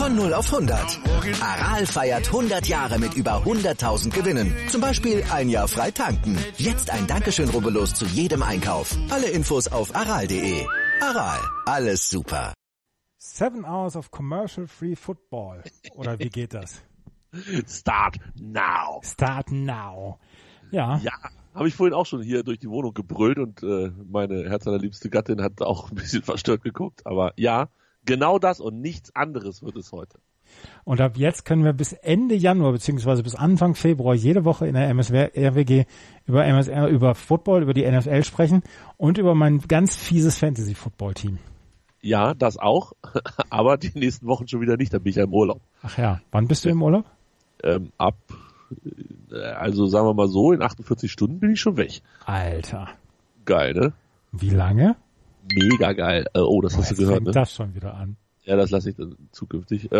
Von 0 auf 100. Aral feiert 100 Jahre mit über 100.000 Gewinnen. Zum Beispiel ein Jahr frei tanken. Jetzt ein Dankeschön, rubbellos zu jedem Einkauf. Alle Infos auf aral.de. Aral, alles super. 7 Hours of Commercial-Free Football. Oder wie geht das? Start now. Start now. Ja. Ja, habe ich vorhin auch schon hier durch die Wohnung gebrüllt und meine herzallerliebste Gattin hat auch ein bisschen verstört geguckt. Aber ja, genau das und nichts anderes wird es heute. Und ab jetzt können wir bis Ende Januar beziehungsweise bis Anfang Februar jede Woche in der MSR-RWG über Football, über die NFL sprechen und über mein ganz fieses Fantasy-Football-Team. Ja, das auch, aber die nächsten Wochen schon wieder nicht, da bin ich ja im Urlaub. Ach ja, wann bist du im Urlaub? Also sagen wir mal so, in 48 Stunden bin ich schon weg. Alter. Geil, ne? Wie lange? Mega geil. Oh, das hast du gehört, ne? Das schon wieder an. Ja, das lasse ich dann zukünftig.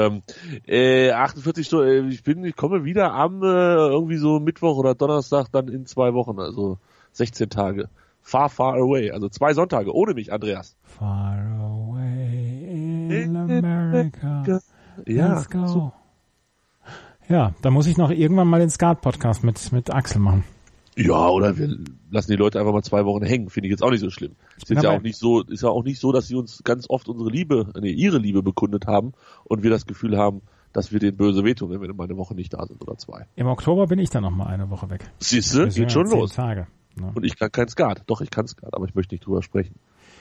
48 Stunden, ich komme wieder am irgendwie so Mittwoch oder Donnerstag dann in 2 Wochen, also 16 Tage. Far away, also 2 Sonntage ohne mich, Andreas. Far away in America. Ja, let's go. So. Ja, da muss ich noch irgendwann mal den Skat-Podcast mit Axel machen. Ja, oder wir lassen die Leute einfach mal 2 Wochen hängen, finde ich jetzt auch nicht so schlimm. Ist ja auch nicht so, dass sie uns ganz oft ihre Liebe bekundet haben und wir das Gefühl haben, dass wir denen böse wehtun, wenn wir mal eine Woche nicht da sind oder 2. Im Oktober bin ich dann noch mal eine Woche weg. Siehste, geht schon 10 los. Tage. Ja. Und ich kann kein Skat. Doch, ich kann Skat, aber ich möchte nicht drüber sprechen.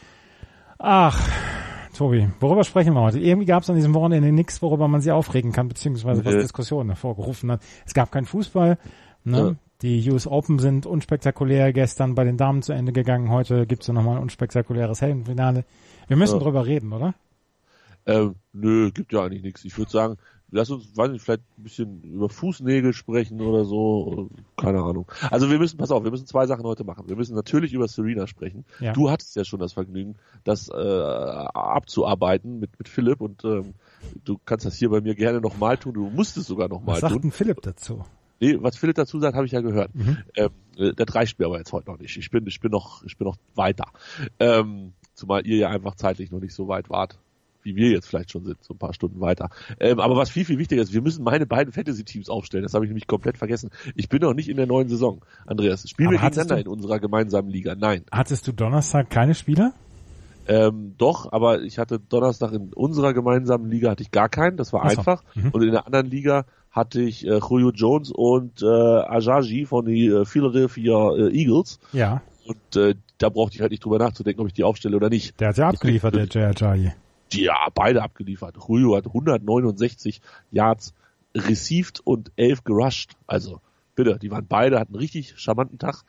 Ach, Tobi, worüber sprechen wir heute? Irgendwie gab es an diesem Wochenende nichts, worüber man sich aufregen kann, beziehungsweise was Diskussionen hervorgerufen hat. Es gab keinen Fußball. Ne? Ja. Die US Open sind unspektakulär gestern bei den Damen zu Ende gegangen. Heute gibt's ja nochmal ein unspektakuläres Heldenfinale. Wir müssen drüber reden, oder? Nö, gibt ja eigentlich nichts. Ich würde sagen, lass uns, vielleicht ein bisschen über Fußnägel sprechen oder so. Keine Ahnung. Also wir müssen 2 Sachen heute machen. Wir müssen natürlich über Serena sprechen. Ja. Du hattest ja schon das Vergnügen, das abzuarbeiten mit Philipp und du kannst das hier bei mir gerne nochmal tun. Du musst es sogar nochmal tun. Was sagt denn Philipp dazu? Nee, was Philipp dazu sagt, habe ich ja gehört. Das reicht mir aber jetzt heute noch nicht. Ich bin noch weiter. Zumal ihr ja einfach zeitlich noch nicht so weit wart, wie wir jetzt vielleicht schon sind, so ein paar Stunden weiter. Aber was viel, viel wichtiger ist, wir müssen meine beiden Fantasy-Teams aufstellen. Das habe ich nämlich komplett vergessen. Ich bin noch nicht in der neuen Saison. Andreas, spielen wir gegeneinander in unserer gemeinsamen Liga? Nein. Hattest du Donnerstag keine Spieler? Doch, aber ich hatte Donnerstag in unserer gemeinsamen Liga hatte ich gar keinen. Das war einfach. Und in der anderen Liga hatte ich Julio Jones und Ajayi von die Philadelphia Eagles. Ja. Und da brauchte ich halt nicht drüber nachzudenken, ob ich die aufstelle oder nicht. Der hat ja abgeliefert, der Ajayi. Ja, beide abgeliefert. Julio hat 169 Yards received und 11 gerusht. Also, bitte, die waren beide, hatten einen richtig charmanten Tag.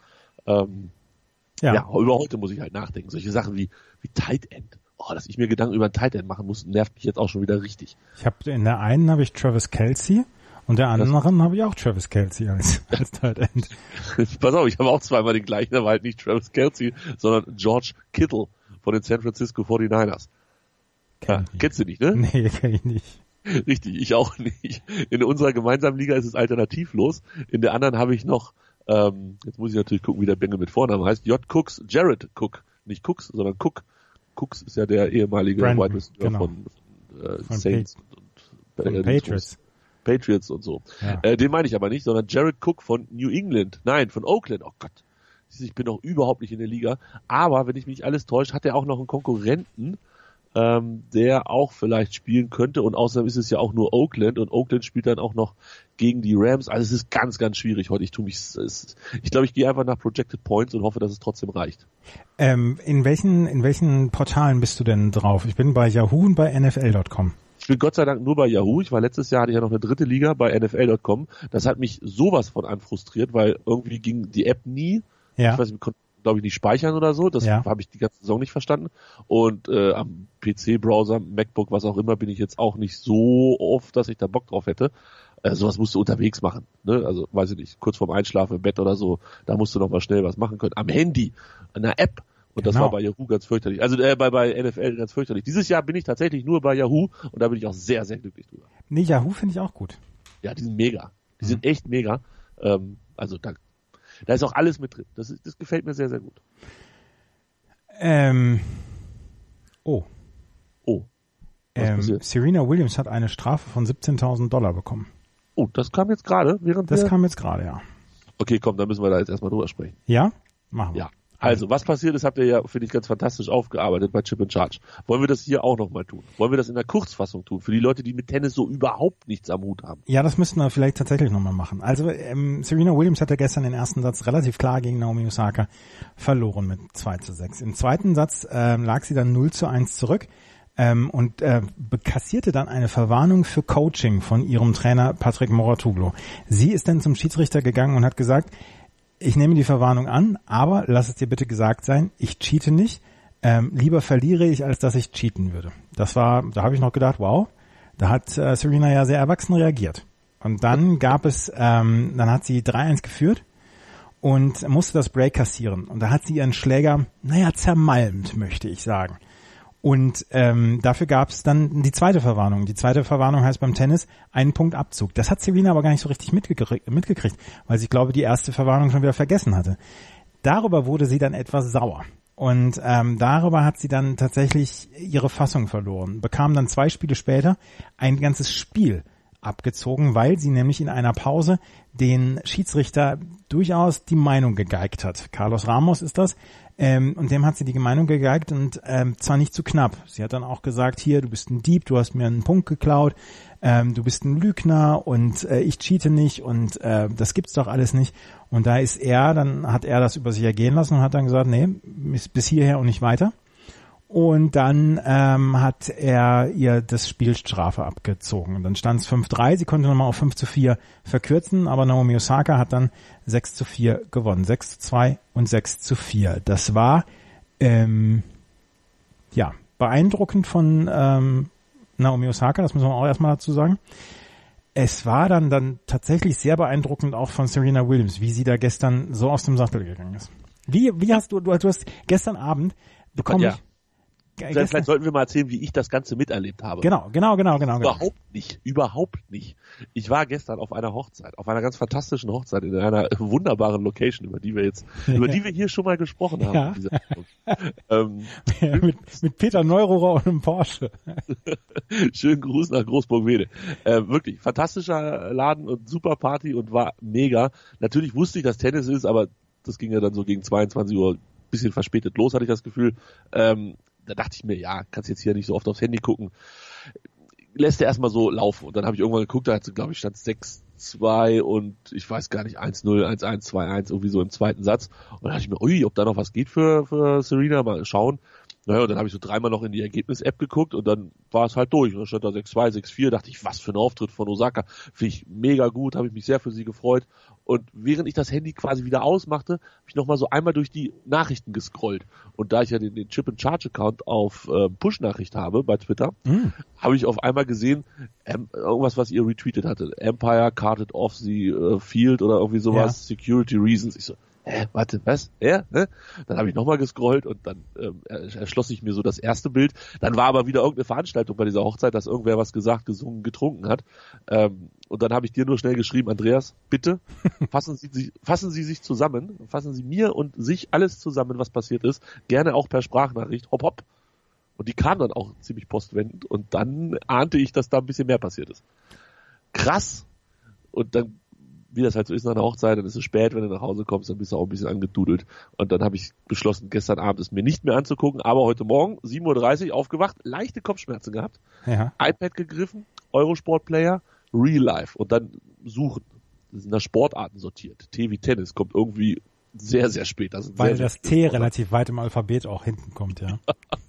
Ja, über heute muss ich halt nachdenken. Solche Sachen wie Tight End. Oh, dass ich mir Gedanken über ein Tight End machen muss, nervt mich jetzt auch schon wieder richtig. In der einen habe ich Travis Kelce und der anderen habe ich auch Travis Kelce als Tight End. Pass auf, ich habe auch zweimal den gleichen, aber halt nicht Travis Kelce, sondern George Kittle von den San Francisco 49ers. Kennst du nicht, ne? Nee, kenn ich nicht. Richtig, ich auch nicht. In unserer gemeinsamen Liga ist es alternativlos. In der anderen habe ich noch, jetzt muss ich natürlich gucken, wie der Bengel mit Vornamen heißt, Jared Cook. Nicht Cooks, sondern Cook. Cooks ist ja der ehemalige Wide Receiver von Saints und Patriots und so. Ja. Den meine ich aber nicht, sondern Jared Cook von New England. Nein, von Oakland. Oh Gott. Ich bin noch überhaupt nicht in der Liga. Aber, wenn ich mich nicht alles täusche, hat er auch noch einen Konkurrenten, der auch vielleicht spielen könnte. Und außerdem ist es ja auch nur Oakland. Und Oakland spielt dann auch noch gegen die Rams. Also es ist ganz, ganz schwierig heute. Ich glaube, ich gehe einfach nach Projected Points und hoffe, dass es trotzdem reicht. In welchen Portalen bist du denn drauf? Ich bin bei Yahoo und bei NFL.com. Ich bin Gott sei Dank nur bei Yahoo. Letztes Jahr hatte ich ja noch eine 3. Liga bei NFL.com. Das hat mich sowas von an frustriert, weil irgendwie ging die App nie. Ja. Ich weiß nicht, wir konnten, glaube ich, nicht speichern oder so. Das habe ich die ganze Saison nicht verstanden. Und am PC-Browser, MacBook, was auch immer, bin ich jetzt auch nicht so oft, dass ich da Bock drauf hätte. Sowas musst du unterwegs machen. Ne? Also, weiß ich nicht, kurz vorm Einschlafen im Bett oder so. Da musst du noch mal schnell was machen können. Am Handy, an einer App. Und das war bei Yahoo ganz fürchterlich. Also bei NFL ganz fürchterlich. Dieses Jahr bin ich tatsächlich nur bei Yahoo und da bin ich auch sehr, sehr glücklich drüber. Nee, Yahoo finde ich auch gut. Ja, die sind mega. Die sind echt mega. Also da ist auch alles mit drin. Das gefällt mir sehr, sehr gut. Oh. Was? Jetzt Serena Williams hat eine Strafe von $17.000 bekommen. Oh, das kam jetzt gerade? Kam jetzt gerade, ja. Okay, komm, dann müssen wir da jetzt erstmal drüber sprechen. Ja? Machen wir. Ja. Also, was passiert ist, habt ihr ja, finde ich, ganz fantastisch aufgearbeitet bei Chip and Charge. Wollen wir das hier auch nochmal tun? Wollen wir das in der Kurzfassung tun? Für die Leute, die mit Tennis so überhaupt nichts am Hut haben. Ja, das müssten wir vielleicht tatsächlich nochmal machen. Also, Serena Williams hatte gestern den ersten Satz relativ klar gegen Naomi Osaka verloren mit 2:6. Im zweiten Satz lag sie dann 0:1 zurück. Und kassierte dann eine Verwarnung für Coaching von ihrem Trainer Patrick Mouratoglou. Sie ist dann zum Schiedsrichter gegangen und hat gesagt, ich nehme die Verwarnung an, aber lass es dir bitte gesagt sein, ich cheate nicht, lieber verliere ich, als dass ich cheaten würde. Da habe ich noch gedacht, wow, da hat Serena ja sehr erwachsen reagiert. Und dann dann hat sie 3:1 geführt und musste das Break kassieren. Und da hat sie ihren Schläger, zermalmt, möchte ich sagen. Und dafür gab es dann die zweite Verwarnung. Die zweite Verwarnung heißt beim Tennis 1 Punkt Abzug. Das hat Serena aber gar nicht so richtig mitgekriegt, weil sie, glaube ich, die erste Verwarnung schon wieder vergessen hatte. Darüber wurde sie dann etwas sauer. Und darüber hat sie dann tatsächlich ihre Fassung verloren. Bekam dann 2 Spiele später ein ganzes Spiel abgezogen, weil sie nämlich in einer Pause den Schiedsrichter durchaus die Meinung gegeigt hat. Carlos Ramos ist das. Und dem hat sie die Meinung gegeigt und zwar nicht zu knapp. Sie hat dann auch gesagt, hier, du bist ein Dieb, du hast mir einen Punkt geklaut, du bist ein Lügner und ich cheate nicht und das gibt's doch alles nicht. Und da hat er das über sich ergehen lassen und hat dann gesagt, nee, bis hierher und nicht weiter. Und dann hat er ihr das Spielstrafe abgezogen. Und dann stand es 5:3, sie konnte nochmal auf 5:4 verkürzen, aber Naomi Osaka hat dann 6:4 gewonnen. 6:2 und 6:4. Das war beeindruckend von Naomi Osaka, das müssen wir auch erstmal dazu sagen. Es war dann tatsächlich sehr beeindruckend auch von Serena Williams, wie sie da gestern so aus dem Sattel gegangen ist. Wie hast du hast gestern Abend bekommen... Vielleicht sollten wir mal erzählen, wie ich das Ganze miterlebt habe. Genau. Überhaupt nicht. Ich war gestern auf einer Hochzeit, auf einer ganz fantastischen Hochzeit in einer wunderbaren Location, über die wir hier schon mal gesprochen haben. Ja. Mit Peter Neururer und einem Porsche. Schönen Gruß nach Großburg-Wede. Wirklich, fantastischer Laden und super Party und war mega. Natürlich wusste ich, dass Tennis ist, aber das ging ja dann so gegen 22 Uhr, bisschen verspätet los, hatte ich das Gefühl. Da dachte ich mir, ja, kannst jetzt hier nicht so oft aufs Handy gucken. Lässt er erstmal so laufen. Und dann habe ich irgendwann geguckt, da glaube ich, stand 6:2 und ich weiß gar nicht, 1:0, 1:1, 2:1, irgendwie so im zweiten Satz. Und dann dachte ich mir, ob da noch was geht für Serena, mal schauen. Naja, und dann habe ich so 3-mal noch in die Ergebnis-App geguckt und dann war es halt durch. Und dann stand da 6:2, 6:4, dachte ich, was für ein Auftritt von Osaka. Finde ich mega gut, habe ich mich sehr für sie gefreut. Und während ich das Handy quasi wieder ausmachte, habe ich nochmal so einmal durch die Nachrichten gescrollt. Und da ich ja den Chip and Charge Account auf Push-Nachricht habe bei Twitter, habe ich auf einmal gesehen, irgendwas, was ihr retweetet hatte. Empire carted off the field oder irgendwie sowas, ja. Security reasons. Ich so, warte, was? Ja? Dann habe ich nochmal gescrollt und dann erschloss sich mir so das erste Bild. Dann war aber wieder irgendeine Veranstaltung bei dieser Hochzeit, dass irgendwer was gesagt, gesungen, getrunken hat. Und dann habe ich dir nur schnell geschrieben, Andreas, bitte fassen Sie sich zusammen, fassen Sie mir und sich alles zusammen, was passiert ist, gerne auch per Sprachnachricht, hopp, hopp. Und die kam dann auch ziemlich postwendend und dann ahnte ich, dass da ein bisschen mehr passiert ist. Krass. Und dann, wie das halt so ist nach einer Hochzeit, dann ist es spät, wenn du nach Hause kommst, dann bist du auch ein bisschen angedudelt. Und dann habe ich beschlossen, gestern Abend es mir nicht mehr anzugucken, aber heute Morgen, 7:30 Uhr, aufgewacht, leichte Kopfschmerzen gehabt, ja. iPad gegriffen, Eurosport-Player, Real Life und dann suchen. Das sind nach Sportarten sortiert. T wie Tennis kommt irgendwie sehr, sehr spät. Weil das T relativ weit im Alphabet auch hinten kommt, ja.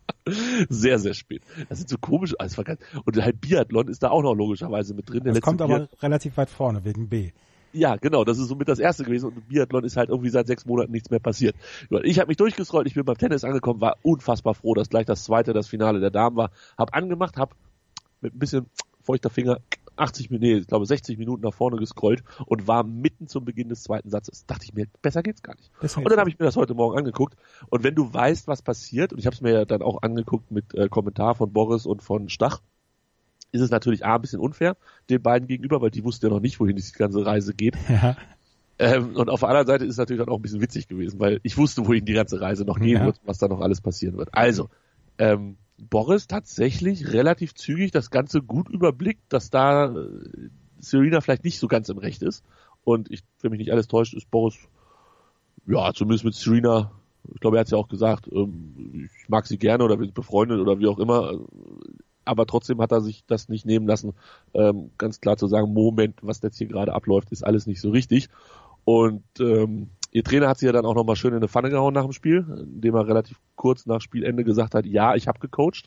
Sehr, sehr spät. Das sind so komische, und halt Biathlon ist da auch noch logischerweise mit drin. Das kommt aber relativ weit vorne, wegen B. Ja, genau, das ist somit das erste gewesen und Biathlon ist halt irgendwie seit 6 Monaten nichts mehr passiert. Ich habe mich durchgescrollt, ich bin beim Tennis angekommen, war unfassbar froh, dass gleich das Finale der Damen war. Hab angemacht, hab mit ein bisschen feuchter Finger 60 Minuten nach vorne gescrollt und war mitten zum Beginn des zweiten Satzes. Dachte ich mir, besser geht's gar nicht. Und dann habe ich mir das heute Morgen angeguckt und wenn du weißt, was passiert, und ich habe es mir ja dann auch angeguckt mit Kommentar von Boris und von Stach, ist es natürlich ein bisschen unfair den beiden gegenüber, weil die wussten ja noch nicht, wohin die ganze Reise geht. Ja. Und auf der anderen Seite ist es natürlich dann auch ein bisschen witzig gewesen, weil ich wusste, wohin die ganze Reise noch gehen wird, was da noch alles passieren wird. Also, Boris tatsächlich relativ zügig das Ganze gut überblickt, dass da Serena vielleicht nicht so ganz im Recht ist. Und wenn mich nicht alles täuscht, ist Boris, ja, zumindest mit Serena, ich glaube, er hat es ja auch gesagt, ich mag sie gerne oder wir sind befreundet oder wie auch immer, aber trotzdem hat er sich das nicht nehmen lassen, ganz klar zu sagen, Moment, was jetzt hier gerade abläuft, ist alles nicht so richtig. Und ihr Trainer hat sie ja dann auch nochmal schön in eine Pfanne gehauen nach dem Spiel, indem er relativ kurz nach Spielende gesagt hat, ja, ich habe gecoacht.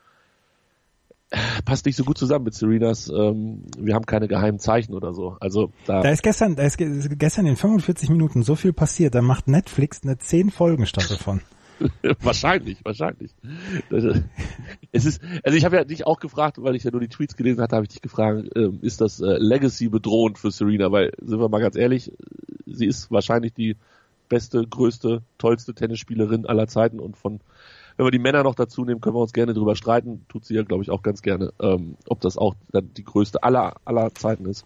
Passt nicht so gut zusammen mit Serenas, wir haben keine geheimen Zeichen oder so. Also da ist gestern in 45 Minuten so viel passiert, da macht Netflix eine 10-Folgen-Staffel von. Wahrscheinlich. Es ist, also ich habe ja dich auch gefragt, weil ich ja nur die Tweets gelesen hatte, habe ich dich gefragt, ist das Legacy bedrohend für Serena? Weil, sind wir mal ganz ehrlich, sie ist wahrscheinlich die beste, größte, tollste Tennisspielerin aller Zeiten und wenn wir die Männer noch dazu nehmen, können wir uns gerne drüber streiten. Tut sie ja, glaube ich, auch ganz gerne, ob das auch dann die größte aller Zeiten ist.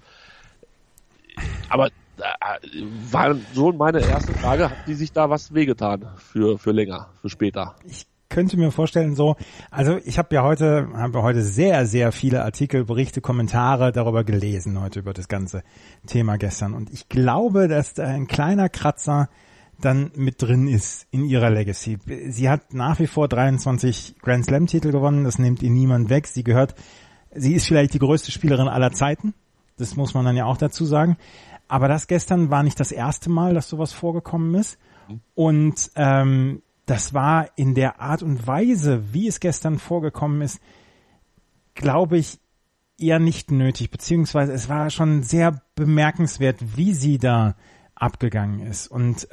Aber war so meine erste Frage, hat die sich da was wehgetan für länger, für später? Ich könnte mir vorstellen also ich habe heute sehr, sehr viele Artikel, Berichte, Kommentare darüber gelesen, heute über das ganze Thema gestern. Und ich glaube, dass da ein kleiner Kratzer dann mit drin ist in ihrer Legacy. Sie hat nach wie vor 23 Grand Slam Titel gewonnen, das nimmt ihr niemand weg. Sie ist vielleicht die größte Spielerin aller Zeiten, das muss man dann ja auch dazu sagen. Aber das gestern war nicht das erste Mal, dass sowas vorgekommen ist. Und das war in der Art und Weise, wie es gestern vorgekommen ist, glaube ich, eher nicht nötig. Beziehungsweise es war schon sehr bemerkenswert, wie sie da abgegangen ist. Und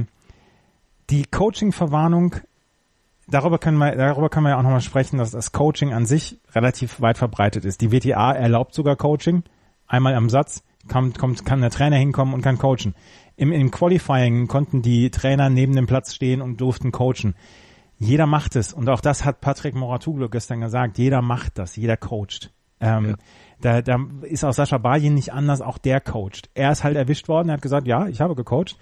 die Coaching-Verwarnung, darüber können wir ja auch nochmal sprechen, dass das Coaching an sich relativ weit verbreitet ist. Die WTA erlaubt sogar Coaching, einmal am Satz, kann der Trainer hinkommen und kann coachen. Im Qualifying konnten die Trainer neben dem Platz stehen und durften coachen. Jeder macht es. Und auch das hat Patrick Mouratoglou gestern gesagt. Jeder macht das. Jeder coacht. Da ist auch Sascha Bajin nicht anders. Auch der coacht. Er ist halt erwischt worden. Er hat gesagt, ja, ich habe gecoacht.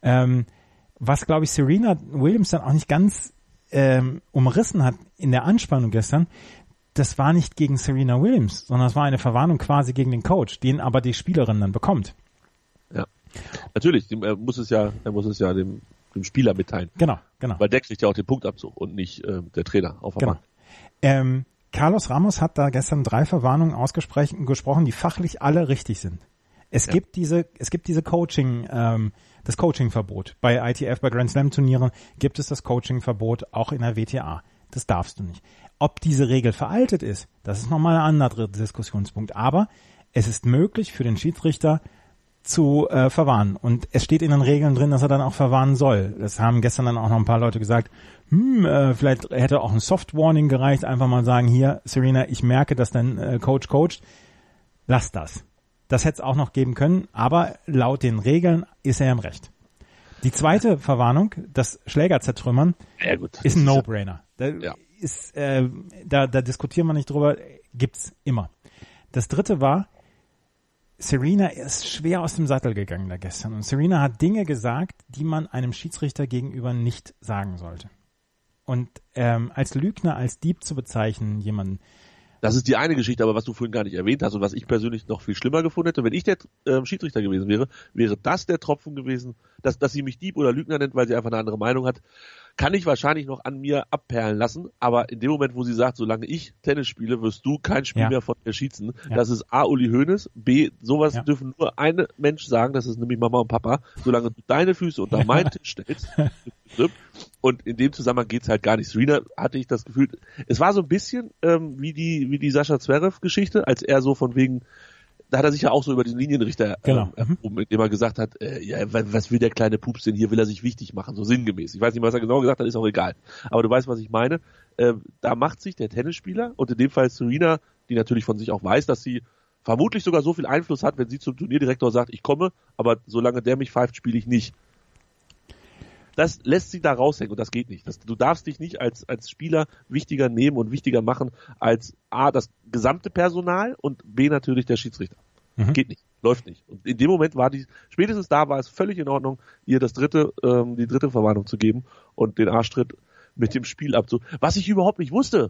Was, glaube ich, Serena Williams dann auch nicht ganz umrissen hat in der Anspannung gestern, das war nicht gegen Serena Williams, sondern es war eine Verwarnung quasi gegen den Coach, den aber die Spielerin dann bekommt. Ja, natürlich, er muss es ja dem Spieler mitteilen. Genau. Weil der kriegt ja auch den Punktabzug und nicht der Trainer auf der Bank. Carlos Ramos hat da gestern 3 Verwarnungen gesprochen, die fachlich alle richtig sind. Es gibt diese Coaching, das Coaching-Verbot. Bei ITF, bei Grand Slam Turnieren gibt es das Coaching-Verbot auch in der WTA. Das darfst du nicht. Ob diese Regel veraltet ist, das ist nochmal ein anderer Diskussionspunkt. Aber es ist möglich für den Schiedsrichter zu verwarnen. Und es steht in den Regeln drin, dass er dann auch verwarnen soll. Das haben gestern dann auch noch ein paar Leute gesagt, vielleicht hätte auch ein Soft Warning gereicht, einfach mal sagen, hier, Serena, ich merke, dass dein Coach coacht, lass das. Das hätte es auch noch geben können, aber laut den Regeln ist er im Recht. Die zweite Verwarnung, das Schläger zertrümmern, ist ein No-Brainer. Da diskutieren wir nicht drüber, gibt's immer. Das dritte war, Serena ist schwer aus dem Sattel gegangen da gestern. Und Serena hat Dinge gesagt, die man einem Schiedsrichter gegenüber nicht sagen sollte. Und als Lügner, als Dieb zu bezeichnen, jemanden. Das ist die eine Geschichte, aber was du vorhin gar nicht erwähnt hast und was ich persönlich noch viel schlimmer gefunden hätte, wenn ich der Schiedsrichter gewesen wäre das der Tropfen gewesen, dass sie mich Dieb oder Lügner nennt, weil sie einfach eine andere Meinung hat, kann ich wahrscheinlich noch an mir abperlen lassen, aber in dem Moment, wo sie sagt, solange ich Tennis spiele, wirst du kein Spiel mehr von mir schießen, das ist A, Uli Hoeneß, B, sowas dürfen nur ein Mensch sagen, das ist nämlich Mama und Papa, solange du deine Füße unter meinen Tisch stellst. Und in dem Zusammenhang geht's halt gar nicht. Serena hatte ich das Gefühl, es war so ein bisschen wie die Sascha Zverev-Geschichte, als er so von wegen, da hat er sich ja auch so über den Linienrichter erhoben, indem er gesagt hat, was will der kleine Pups denn hier, will er sich wichtig machen, so sinngemäß. Ich weiß nicht, was er genau gesagt hat, ist auch egal. Aber du weißt, was ich meine. Da macht sich der Tennisspieler, und in dem Fall Serena, die natürlich von sich auch weiß, dass sie vermutlich sogar so viel Einfluss hat, wenn sie zum Turnierdirektor sagt, ich komme, aber solange der mich pfeift, spiele ich nicht. Das lässt sie da raushängen und das geht nicht. Du darfst dich nicht als Spieler wichtiger nehmen und wichtiger machen als A, das gesamte Personal und B, natürlich der Schiedsrichter. Geht nicht, läuft nicht. Und in dem Moment spätestens da war es völlig in Ordnung, ihr die dritte Verwarnung zu geben und den Arschtritt mit dem Spiel was ich überhaupt nicht wusste,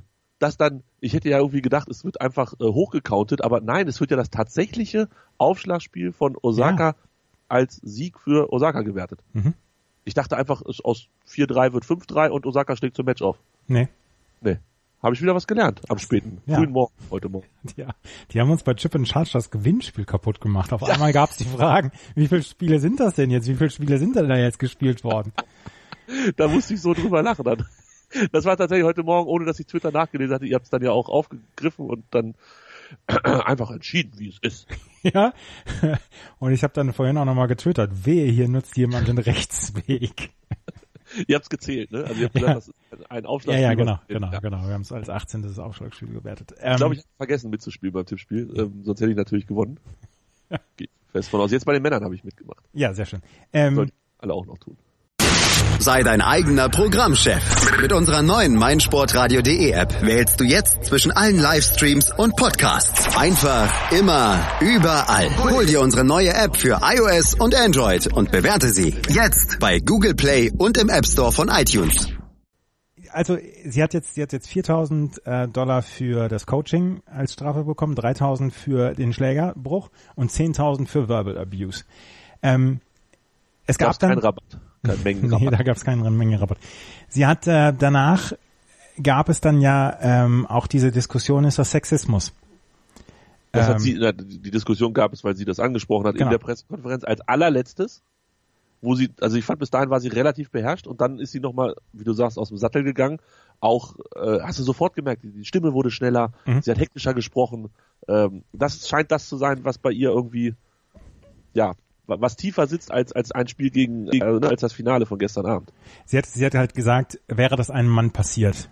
dass dann, ich hätte ja irgendwie gedacht, es wird einfach hochgecountet, aber nein, es wird ja das tatsächliche Aufschlagspiel von Osaka als Sieg für Osaka gewertet. Mhm. Ich dachte einfach, aus 4-3 wird 5-3 und Osaka schlägt zum Match auf. Nee. Habe ich wieder was gelernt am frühen Morgen, heute Morgen. Ja, die haben uns bei Chip and Charge das Gewinnspiel kaputt gemacht. Auf einmal gab es die Fragen, wie viele Spiele sind das denn jetzt? Wie viele Spiele sind denn da jetzt gespielt worden? Da musste ich so drüber lachen dann. Das war tatsächlich heute Morgen, ohne dass ich Twitter nachgelesen hatte. Ihr habt es dann ja auch aufgegriffen und dann einfach entschieden, wie es ist. Ja, und ich habe dann vorhin auch nochmal getwittert, wehe, hier nutzt jemand den Rechtsweg. Ihr habt es gezählt, ne? Also ihr habt gesagt, das ist ein Aufschlagspiel. Ja, genau. Wir haben es als 18. Aufschlagspiel gewertet. Ich glaube, ich habe vergessen mitzuspielen beim Tippspiel, sonst hätte ich natürlich gewonnen. Geht fest von aus. Jetzt bei den Männern habe ich mitgemacht. Ja, sehr schön. Sollten alle auch noch tun. Sei dein eigener Programmchef. Mit unserer neuen meinsportradio.de App wählst du jetzt zwischen allen Livestreams und Podcasts. Einfach, immer, überall. Hol dir unsere neue App für iOS und Android und bewerte sie jetzt bei Google Play und im App Store von iTunes. Also sie hat jetzt $4.000 für das Coaching als Strafe bekommen, 3.000 für den Schlägerbruch und 10.000 für Verbal Abuse. Es gab dann keinen Rabatt. Kein Mengenrabatt. Nee, da gab es keinen Mengenrabatt. Sie hat danach gab es dann ja auch diese Diskussion, ist das Sexismus? Das hat sie, die Diskussion gab es, weil sie das angesprochen hat in der Pressekonferenz als allerletztes, wo sie, also ich fand bis dahin war sie relativ beherrscht und dann ist sie nochmal, wie du sagst, aus dem Sattel gegangen. Auch, hast du sofort gemerkt, die Stimme wurde schneller, sie hat hektischer gesprochen. Das scheint das zu sein, was bei ihr irgendwie, ja, was tiefer sitzt als ein Spiel als das Finale von gestern Abend. Sie hat halt gesagt, wäre das einem Mann passiert,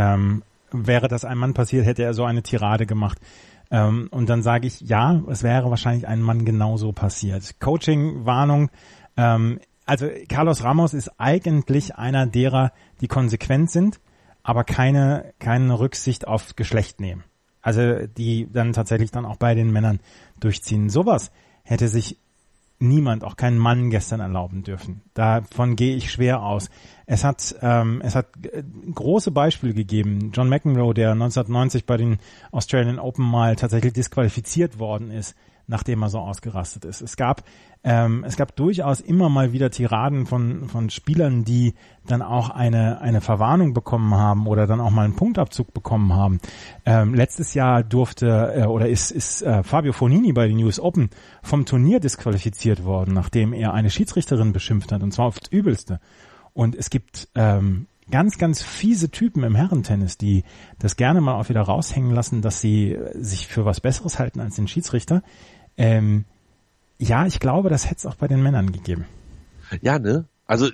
hätte er so eine Tirade gemacht. Und dann sage ich, ja, es wäre wahrscheinlich einem Mann genauso passiert. Coaching-Warnung, also Carlos Ramos ist eigentlich einer derer, die konsequent sind, aber keine Rücksicht auf Geschlecht nehmen. Also die dann tatsächlich dann auch bei den Männern durchziehen. Sowas hätte sich niemand, auch kein Mann gestern erlauben dürfen. Davon gehe ich schwer aus. Es hat große Beispiele gegeben. John McEnroe, der 1990 bei den Australian Open mal tatsächlich disqualifiziert worden ist, nachdem er so ausgerastet ist. Es gab durchaus immer mal wieder Tiraden von Spielern, die dann auch eine Verwarnung bekommen haben oder dann auch mal einen Punktabzug bekommen haben. Letztes Jahr ist Fabio Fognini bei den US Open vom Turnier disqualifiziert worden, nachdem er eine Schiedsrichterin beschimpft hat, und zwar aufs Übelste. Und es gibt ganz, ganz fiese Typen im Herrentennis, die das gerne mal auch wieder raushängen lassen, dass sie sich für was Besseres halten als den Schiedsrichter. Ja, ich glaube, das hätte es auch bei den Männern gegeben. Ja, ne? Also,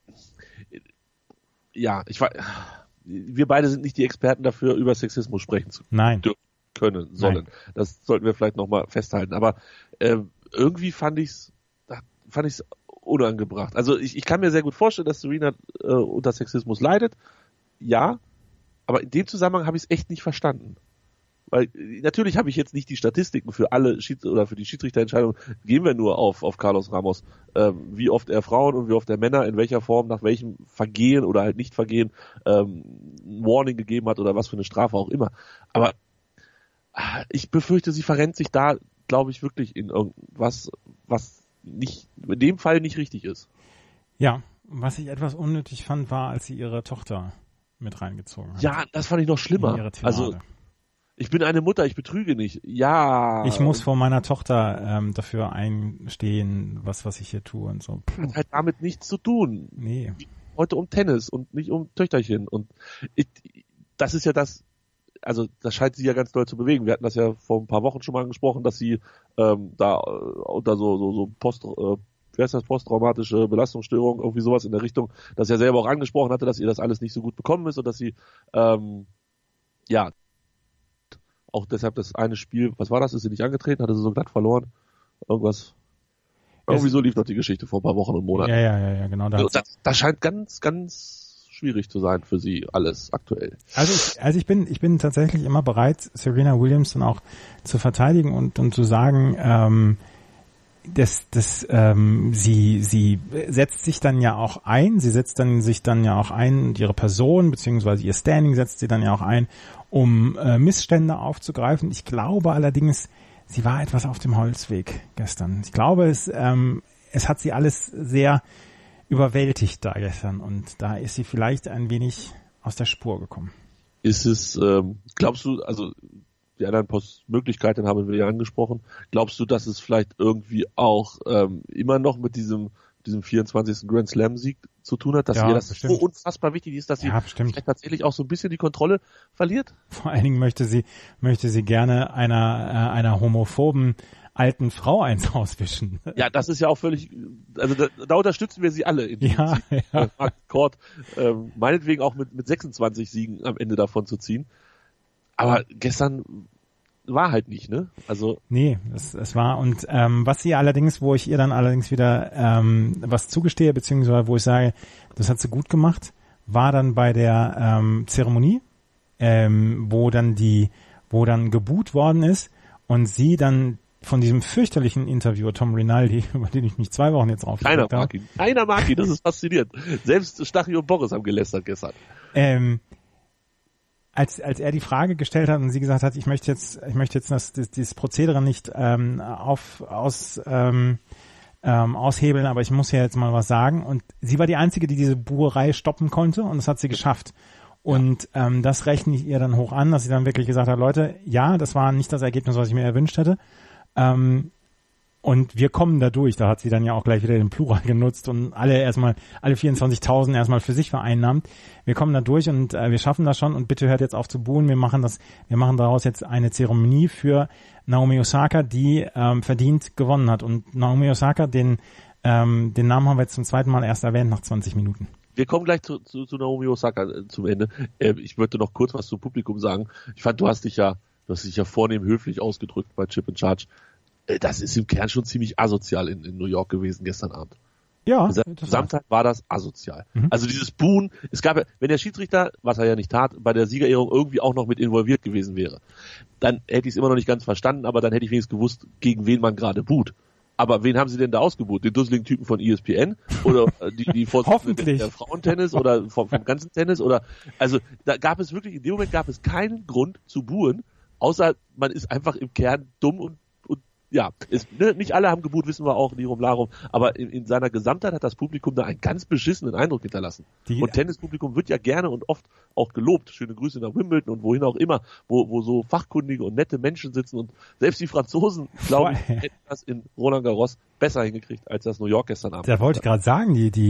ja, wir beide sind nicht die Experten dafür, über Sexismus sprechen zu können, sollen. Nein. Das sollten wir vielleicht nochmal festhalten. Aber irgendwie fand ich's unangebracht. Also ich kann mir sehr gut vorstellen, dass Serena unter Sexismus leidet. Ja, aber in dem Zusammenhang habe ich es echt nicht verstanden. Weil natürlich habe ich jetzt nicht die Statistiken für alle oder für die Schiedsrichterentscheidungen. Gehen wir nur auf Carlos Ramos, wie oft er Frauen und wie oft er Männer in welcher Form, nach welchem Vergehen oder halt nicht Vergehen ein Warning gegeben hat oder was für eine Strafe auch immer. Aber ich befürchte, sie verrennt sich da, glaube ich, wirklich in irgendwas, was nicht, in dem Fall nicht richtig ist. Ja, was ich etwas unnötig fand, war, als sie ihre Tochter mit reingezogen hat. Ja, das fand ich noch schlimmer. Also, ich bin eine Mutter, ich betrüge nicht. Ja. Ich muss vor meiner Tochter dafür einstehen, was ich hier tue und so. Hat halt damit nichts zu tun. Nee. Heute um Tennis und nicht um Töchterchen. Und das ist ja das, also das scheint sie ja ganz doll zu bewegen. Wir hatten das ja vor ein paar Wochen schon mal angesprochen, dass sie da unter so posttraumatische Belastungsstörung, irgendwie sowas in der Richtung, dass er selber auch angesprochen hatte, dass ihr das alles nicht so gut bekommen ist und dass sie auch deshalb das eine Spiel, was war das, ist sie nicht angetreten, hatte sie so glatt verloren, irgendwas. Irgendwie so lief doch die Geschichte vor ein paar Wochen und Monaten. Ja, genau. Das scheint ganz, ganz schwierig zu sein für sie alles aktuell. Also ich bin tatsächlich immer bereit, Serena Williams dann auch zu verteidigen und zu sagen, sie setzt sich dann ja auch ein, und ihre Person, beziehungsweise ihr Standing setzt sie dann ja auch ein, um Missstände aufzugreifen. Ich glaube allerdings, sie war etwas auf dem Holzweg gestern. Ich glaube, es hat sie alles sehr überwältigt da gestern und da ist sie vielleicht ein wenig aus der Spur gekommen. Ist es, glaubst du, also die anderen Möglichkeiten haben wir ja angesprochen, glaubst du, dass es vielleicht irgendwie auch immer noch mit diesem 24. Grand Slam Sieg zu tun hat, dass ihr das bestimmt so unfassbar wichtig ist, dass sie vielleicht tatsächlich auch so ein bisschen die Kontrolle verliert? Vor allen Dingen möchte sie gerne einer homophoben alten Frau eins auswischen. Ja, das ist ja auch völlig, also da unterstützen wir sie alle. Mark Court, meinetwegen auch mit 26 Siegen am Ende davon zu ziehen. Aber gestern war halt nicht, ne? Also nee, es war und was sie allerdings, wo ich ihr dann allerdings wieder was zugestehe, beziehungsweise wo ich sage, das hat sie gut gemacht, war dann bei der Zeremonie, wo dann geboot worden ist und sie dann von diesem fürchterlichen Interviewer Tom Rinaldi, über den ich mich 2 Wochen jetzt aufgeregt habe. Keiner mag ihn, das ist faszinierend. Selbst Stachy und Boris haben gelästert gestern. Als er die Frage gestellt hat und sie gesagt hat, ich möchte jetzt dieses Prozedere nicht aushebeln, aber ich muss ja jetzt mal was sagen. Und sie war die Einzige, die diese Buherei stoppen konnte und das hat sie geschafft. Und das rechne ich ihr dann hoch an, dass sie dann wirklich gesagt hat, Leute, ja, das war nicht das Ergebnis, was ich mir erwünscht hätte. Und wir kommen da durch. Da hat sie dann ja auch gleich wieder den Plural genutzt und alle 24.000 erstmal für sich vereinnahmt. Wir kommen da durch und wir schaffen das schon und bitte hört jetzt auf zu buhen. Wir machen daraus jetzt eine Zeremonie für Naomi Osaka, die verdient gewonnen hat. Und Naomi Osaka, den Namen haben wir jetzt zum zweiten Mal erst erwähnt nach 20 Minuten. Wir kommen gleich zu Naomi Osaka zum Ende. Ich möchte noch kurz was zum Publikum sagen. Ich fand, du hast dich ja vornehm höflich ausgedrückt bei Chip and Charge. Das ist im Kern schon ziemlich asozial in New York gewesen gestern Abend. Ja. Gesamtheit war das asozial. Mhm. Also dieses Buhen, es gab ja, wenn der Schiedsrichter, was er ja nicht tat, bei der Siegerehrung irgendwie auch noch mit involviert gewesen wäre, dann hätte ich es immer noch nicht ganz verstanden, aber dann hätte ich wenigstens gewusst, gegen wen man gerade buht. Aber wen haben sie denn da ausgebuht? Den dusseligen Typen von ESPN? Oder die Vorsitzende der Frauentennis oder vom ganzen Tennis? Oder, also, in dem Moment gab es keinen Grund zu buhen, außer man ist einfach im Kern dumm und ja, nicht alle haben gebuht, wissen wir auch, Lirum Larum, aber in seiner Gesamtheit hat das Publikum da einen ganz beschissenen Eindruck hinterlassen. Und Tennispublikum wird ja gerne und oft auch gelobt. Schöne Grüße nach Wimbledon und wohin auch immer, wo so fachkundige und nette Menschen sitzen und selbst die Franzosen, glaube ich, hätten das in Roland Garros besser hingekriegt, als das New York gestern Abend. Da wollte ich gerade sagen,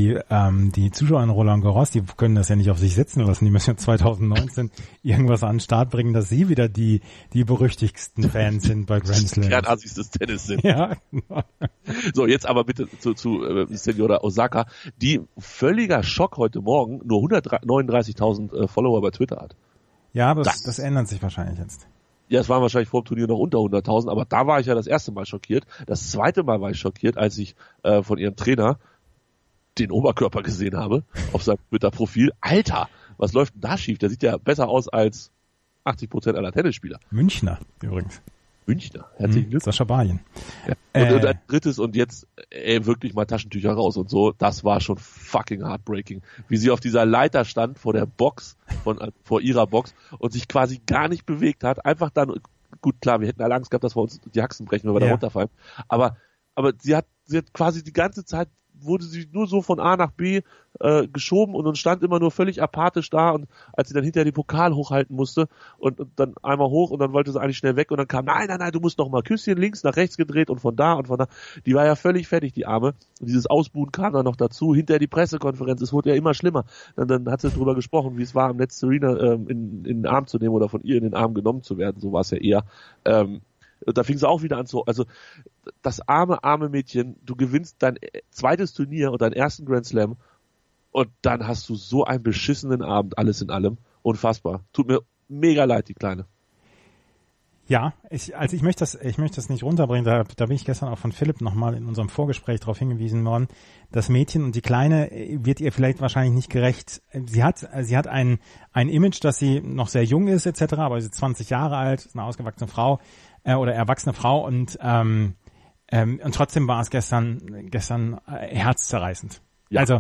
die Zuschauer in Roland Garros, die können das ja nicht auf sich sitzen lassen, die müssen ja 2019 irgendwas an den Start bringen, dass sie wieder die berüchtigsten Fans sind bei Grand Slam. Kernassis des Tennis sind. Ja, genau. So, jetzt aber bitte zu Senora Osaka, die völliger Schock heute Morgen nur 139.000 Follower bei Twitter hat. Ja, aber das ändert sich wahrscheinlich jetzt. Ja, es waren wahrscheinlich vor dem Turnier noch unter 100.000, aber da war ich ja das erste Mal schockiert. Das zweite Mal war ich schockiert, als ich von ihrem Trainer den Oberkörper gesehen habe auf seinem Twitter-Profil. Alter, was läuft denn da schief? Der sieht ja besser aus als 80% aller Tennisspieler. Münchner übrigens. Herzlichen Glück. Sascha Balin. Ja. Und ein drittes und jetzt wirklich mal Taschentücher raus und so. Das war schon fucking heartbreaking. Wie sie auf dieser Leiter stand vor der Box, vor ihrer Box und sich quasi gar nicht bewegt hat. Einfach dann, gut klar, wir hätten alle Angst gehabt, dass wir uns die Haxen brechen, wenn wir da runterfallen. Aber sie hat quasi die ganze Zeit wurde sie nur so von A nach B geschoben und stand immer nur völlig apathisch da und als sie dann hinterher den Pokal hochhalten musste und dann einmal hoch und dann wollte sie eigentlich schnell weg und dann kam, nein, du musst noch mal Küsschen links nach rechts gedreht und von da, die war ja völlig fertig, die Arme. Und dieses Ausbuhen kam dann noch dazu, hinterher die Pressekonferenz, es wurde ja immer schlimmer. Dann hat sie drüber gesprochen, wie es war, am Netz Serena in den Arm zu nehmen oder von ihr in den Arm genommen zu werden, so war es ja eher. Da fing sie auch wieder an also das arme Mädchen, du gewinnst dein zweites Turnier und deinen ersten Grand Slam und dann hast du so einen beschissenen Abend, alles in allem. Unfassbar. Tut mir mega leid, die Kleine. Ja, ich möchte das nicht runterbringen, da bin ich gestern auch von Philipp nochmal in unserem Vorgespräch darauf hingewiesen worden, das Mädchen und die Kleine wird ihr vielleicht wahrscheinlich nicht gerecht. Sie hat ein Image, dass sie noch sehr jung ist etc., aber sie ist 20 Jahre alt, ist eine ausgewachsene Frau oder erwachsene Frau und Und trotzdem war es gestern herzzerreißend. Ja. Also,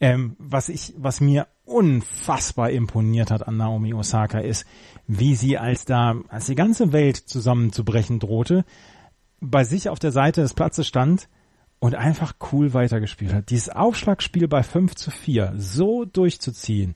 was mir unfassbar imponiert hat an Naomi Osaka ist, wie sie als die ganze Welt zusammenzubrechen drohte, bei sich auf der Seite des Platzes stand und einfach cool weitergespielt hat. Dieses Aufschlagspiel bei 5-4 so durchzuziehen,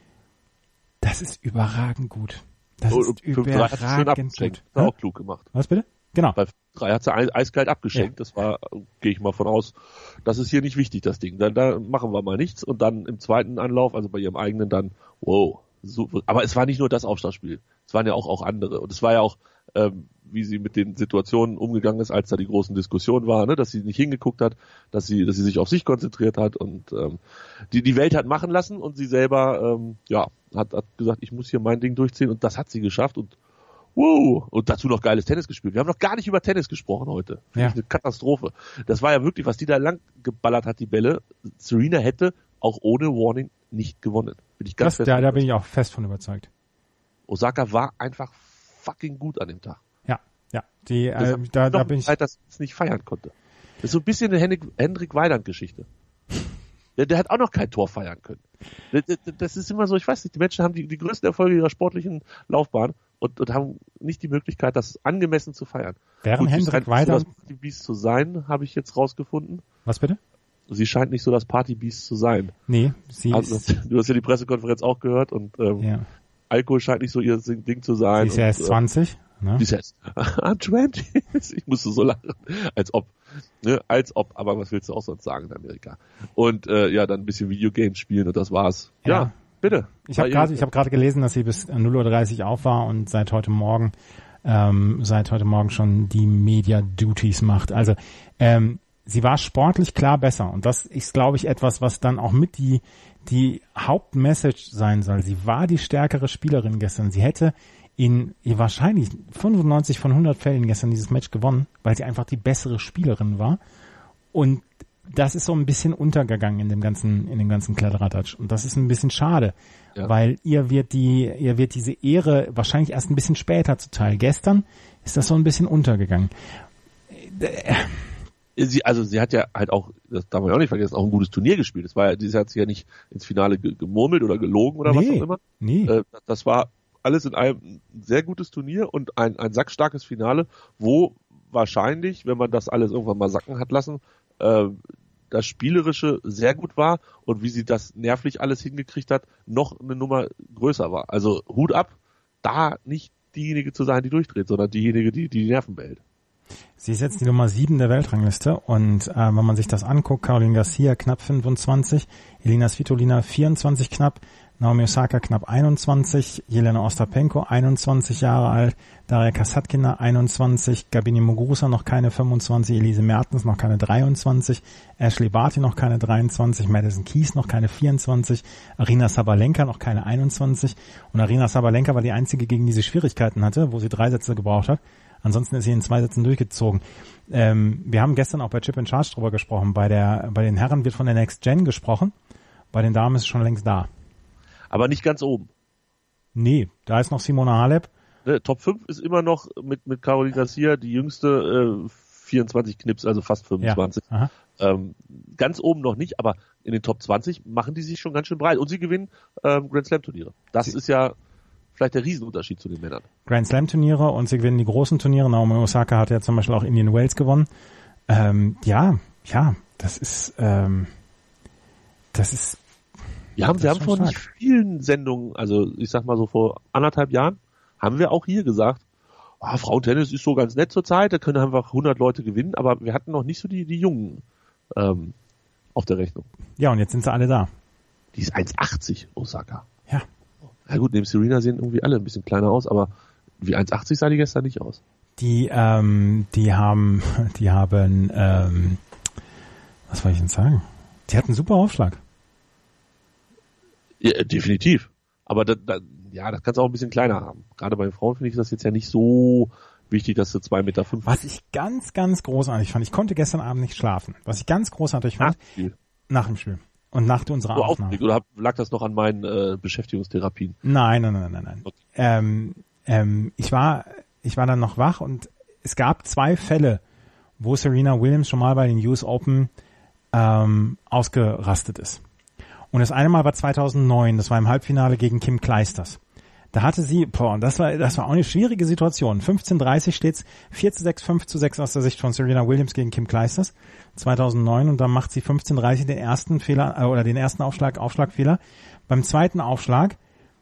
das ist überragend gut. Das ist überragend gut. Das war auch klug gemacht. Was bitte? Genau. Bei 3 hat sie eiskalt abgeschenkt. Ja. Das war, gehe ich mal von aus, das ist hier nicht wichtig, das Ding. Da machen wir mal nichts und dann im zweiten Anlauf, also bei ihrem eigenen dann, wow. So, aber es war nicht nur das Aufschlagspiel. Es waren ja auch andere. Und es war ja auch, wie sie mit den Situationen umgegangen ist, als da die großen Diskussionen waren, ne? Dass sie nicht hingeguckt hat, dass sie sich auf sich konzentriert hat und die Welt hat machen lassen und sie selber hat gesagt, ich muss hier mein Ding durchziehen und das hat sie geschafft und und dazu noch geiles Tennis gespielt. Wir haben noch gar nicht über Tennis gesprochen heute. Finde ich eine Katastrophe. Das war ja wirklich, was die da lang geballert hat, die Bälle. Serena hätte auch ohne Warning nicht gewonnen. Bin ich ganz fest. Da bin ich auch fest von überzeugt. Osaka war einfach fucking gut an dem Tag. Ja. Da bin ich. Zeit, dass es nicht feiern konnte. Das ist so ein bisschen eine Hendrik Weiland-Geschichte. Der hat auch noch kein Tor feiern können. Das ist immer so, ich weiß nicht, die Menschen haben die größten Erfolge ihrer sportlichen Laufbahn und haben nicht die Möglichkeit, das angemessen zu feiern. Während Hendrik Weiland so das Partybeast zu sein, habe ich jetzt rausgefunden. Was bitte? Sie scheint nicht so das Partybeast zu sein. Nee, du hast ja die Pressekonferenz auch gehört und Alkohol scheint nicht so ihr Ding zu sein. Sie ist ja erst 20. Ne? Sie ist erst I'm 20. Ich musste so lachen. Als ob. Ne? Als ob. Aber was willst du auch sonst sagen in Amerika? Und dann ein bisschen Videogames spielen und das war's. Ja, bitte. Ich habe gerade gelesen, dass sie bis 0:30 Uhr auf war und seit heute Morgen schon die Media Duties macht. Also sie war sportlich klar besser und das ist, glaube ich, etwas, was dann auch mit die Hauptmessage sein soll. Sie war die stärkere Spielerin gestern. Sie hätte in wahrscheinlich 95 von 100 Fällen gestern dieses Match gewonnen, weil sie einfach die bessere Spielerin war. Und das ist so ein bisschen untergegangen in dem ganzen Kladderadatsch. Und das ist ein bisschen schade, weil ihr wird diese Ehre wahrscheinlich erst ein bisschen später zuteil. Gestern ist das so ein bisschen untergegangen. Sie hat ja halt auch, das darf man ja auch nicht vergessen, auch ein gutes Turnier gespielt. Sie hat sich ja nicht ins Finale gemurmelt oder gelogen oder was auch immer. Nee. Das war alles in einem ein sehr gutes Turnier und ein sackstarkes Finale, wo wahrscheinlich, wenn man das alles irgendwann mal sacken hat lassen, das Spielerische sehr gut war und wie sie das nervlich alles hingekriegt hat, noch eine Nummer größer war. Also Hut ab, da nicht diejenige zu sein, die durchdreht, sondern diejenige, die Nerven behält. Sie ist jetzt die Nummer 7 der Weltrangliste und wenn man sich das anguckt, Caroline Garcia knapp 25, Elina Svitolina 24 knapp, Naomi Osaka knapp 21, Jelena Ostapenko 21 Jahre alt, Daria Kasatkina 21, Gabini Muguruza noch keine 25, Elise Mertens noch keine 23, Ashley Barty noch keine 23, Madison Keys noch keine 24, Aryna Sabalenka noch keine 21 und Aryna Sabalenka war die einzige, gegen die sie Schwierigkeiten hatte, wo sie 3 Sätze gebraucht hat. Ansonsten ist sie in 2 Sätzen durchgezogen. Wir haben gestern auch bei Chip and Charge drüber gesprochen. Bei den Herren wird von der Next Gen gesprochen. Bei den Damen ist es schon längst da. Aber nicht ganz oben. Nee, da ist noch Simona Halep. Top 5 ist immer noch mit Caroline Garcia die jüngste 24 Knips, also fast 25. Ja. Ganz oben noch nicht, aber in den Top 20 machen die sich schon ganz schön breit. Und sie gewinnen Grand Slam Turniere. Das ist ja vielleicht der Riesenunterschied zu den Männern. Grand Slam Turniere und sie gewinnen die großen Turniere. Naomi Osaka hat ja zum Beispiel auch Indian Wells gewonnen. Das ist Wir haben vor nicht vielen Sendungen, also ich sag mal so vor 1,5 Jahren, haben wir auch hier gesagt, Frauentennis ist so ganz nett zur Zeit, da können einfach 100 Leute gewinnen, aber wir hatten noch nicht so die Jungen auf der Rechnung. Ja, und jetzt sind sie alle da. Die ist 1,80, Osaka. Ja. Na gut, neben Serena sehen irgendwie alle ein bisschen kleiner aus, aber wie 1,80 sah die gestern nicht aus. Die haben, was wollte ich denn sagen? Die hatten einen super Aufschlag. Ja, definitiv. Aber das kannst du auch ein bisschen kleiner haben. Gerade bei den Frauen finde ich das jetzt ja nicht so wichtig, dass du 2,5 Meter. Was ich ganz, ganz großartig fand, ich konnte gestern Abend nicht schlafen. Was ich ganz großartig fand, nach dem Spiel. Und nach unserer Aufnahme. Oder lag das noch an meinen Beschäftigungstherapien? Nein. Okay. Ich war dann noch wach und es gab 2 Fälle, wo Serena Williams schon mal bei den US Open ausgerastet ist. Und das eine Mal war 2009, das war im Halbfinale gegen Kim Clijsters. Da hatte sie, das war auch eine schwierige Situation. 15:30 steht's, 4:6, 5:6 aus der Sicht von Serena Williams gegen Kim Clijsters 2009 und dann macht sie 15:30 den ersten Fehler oder den ersten Aufschlagfehler. Beim zweiten Aufschlag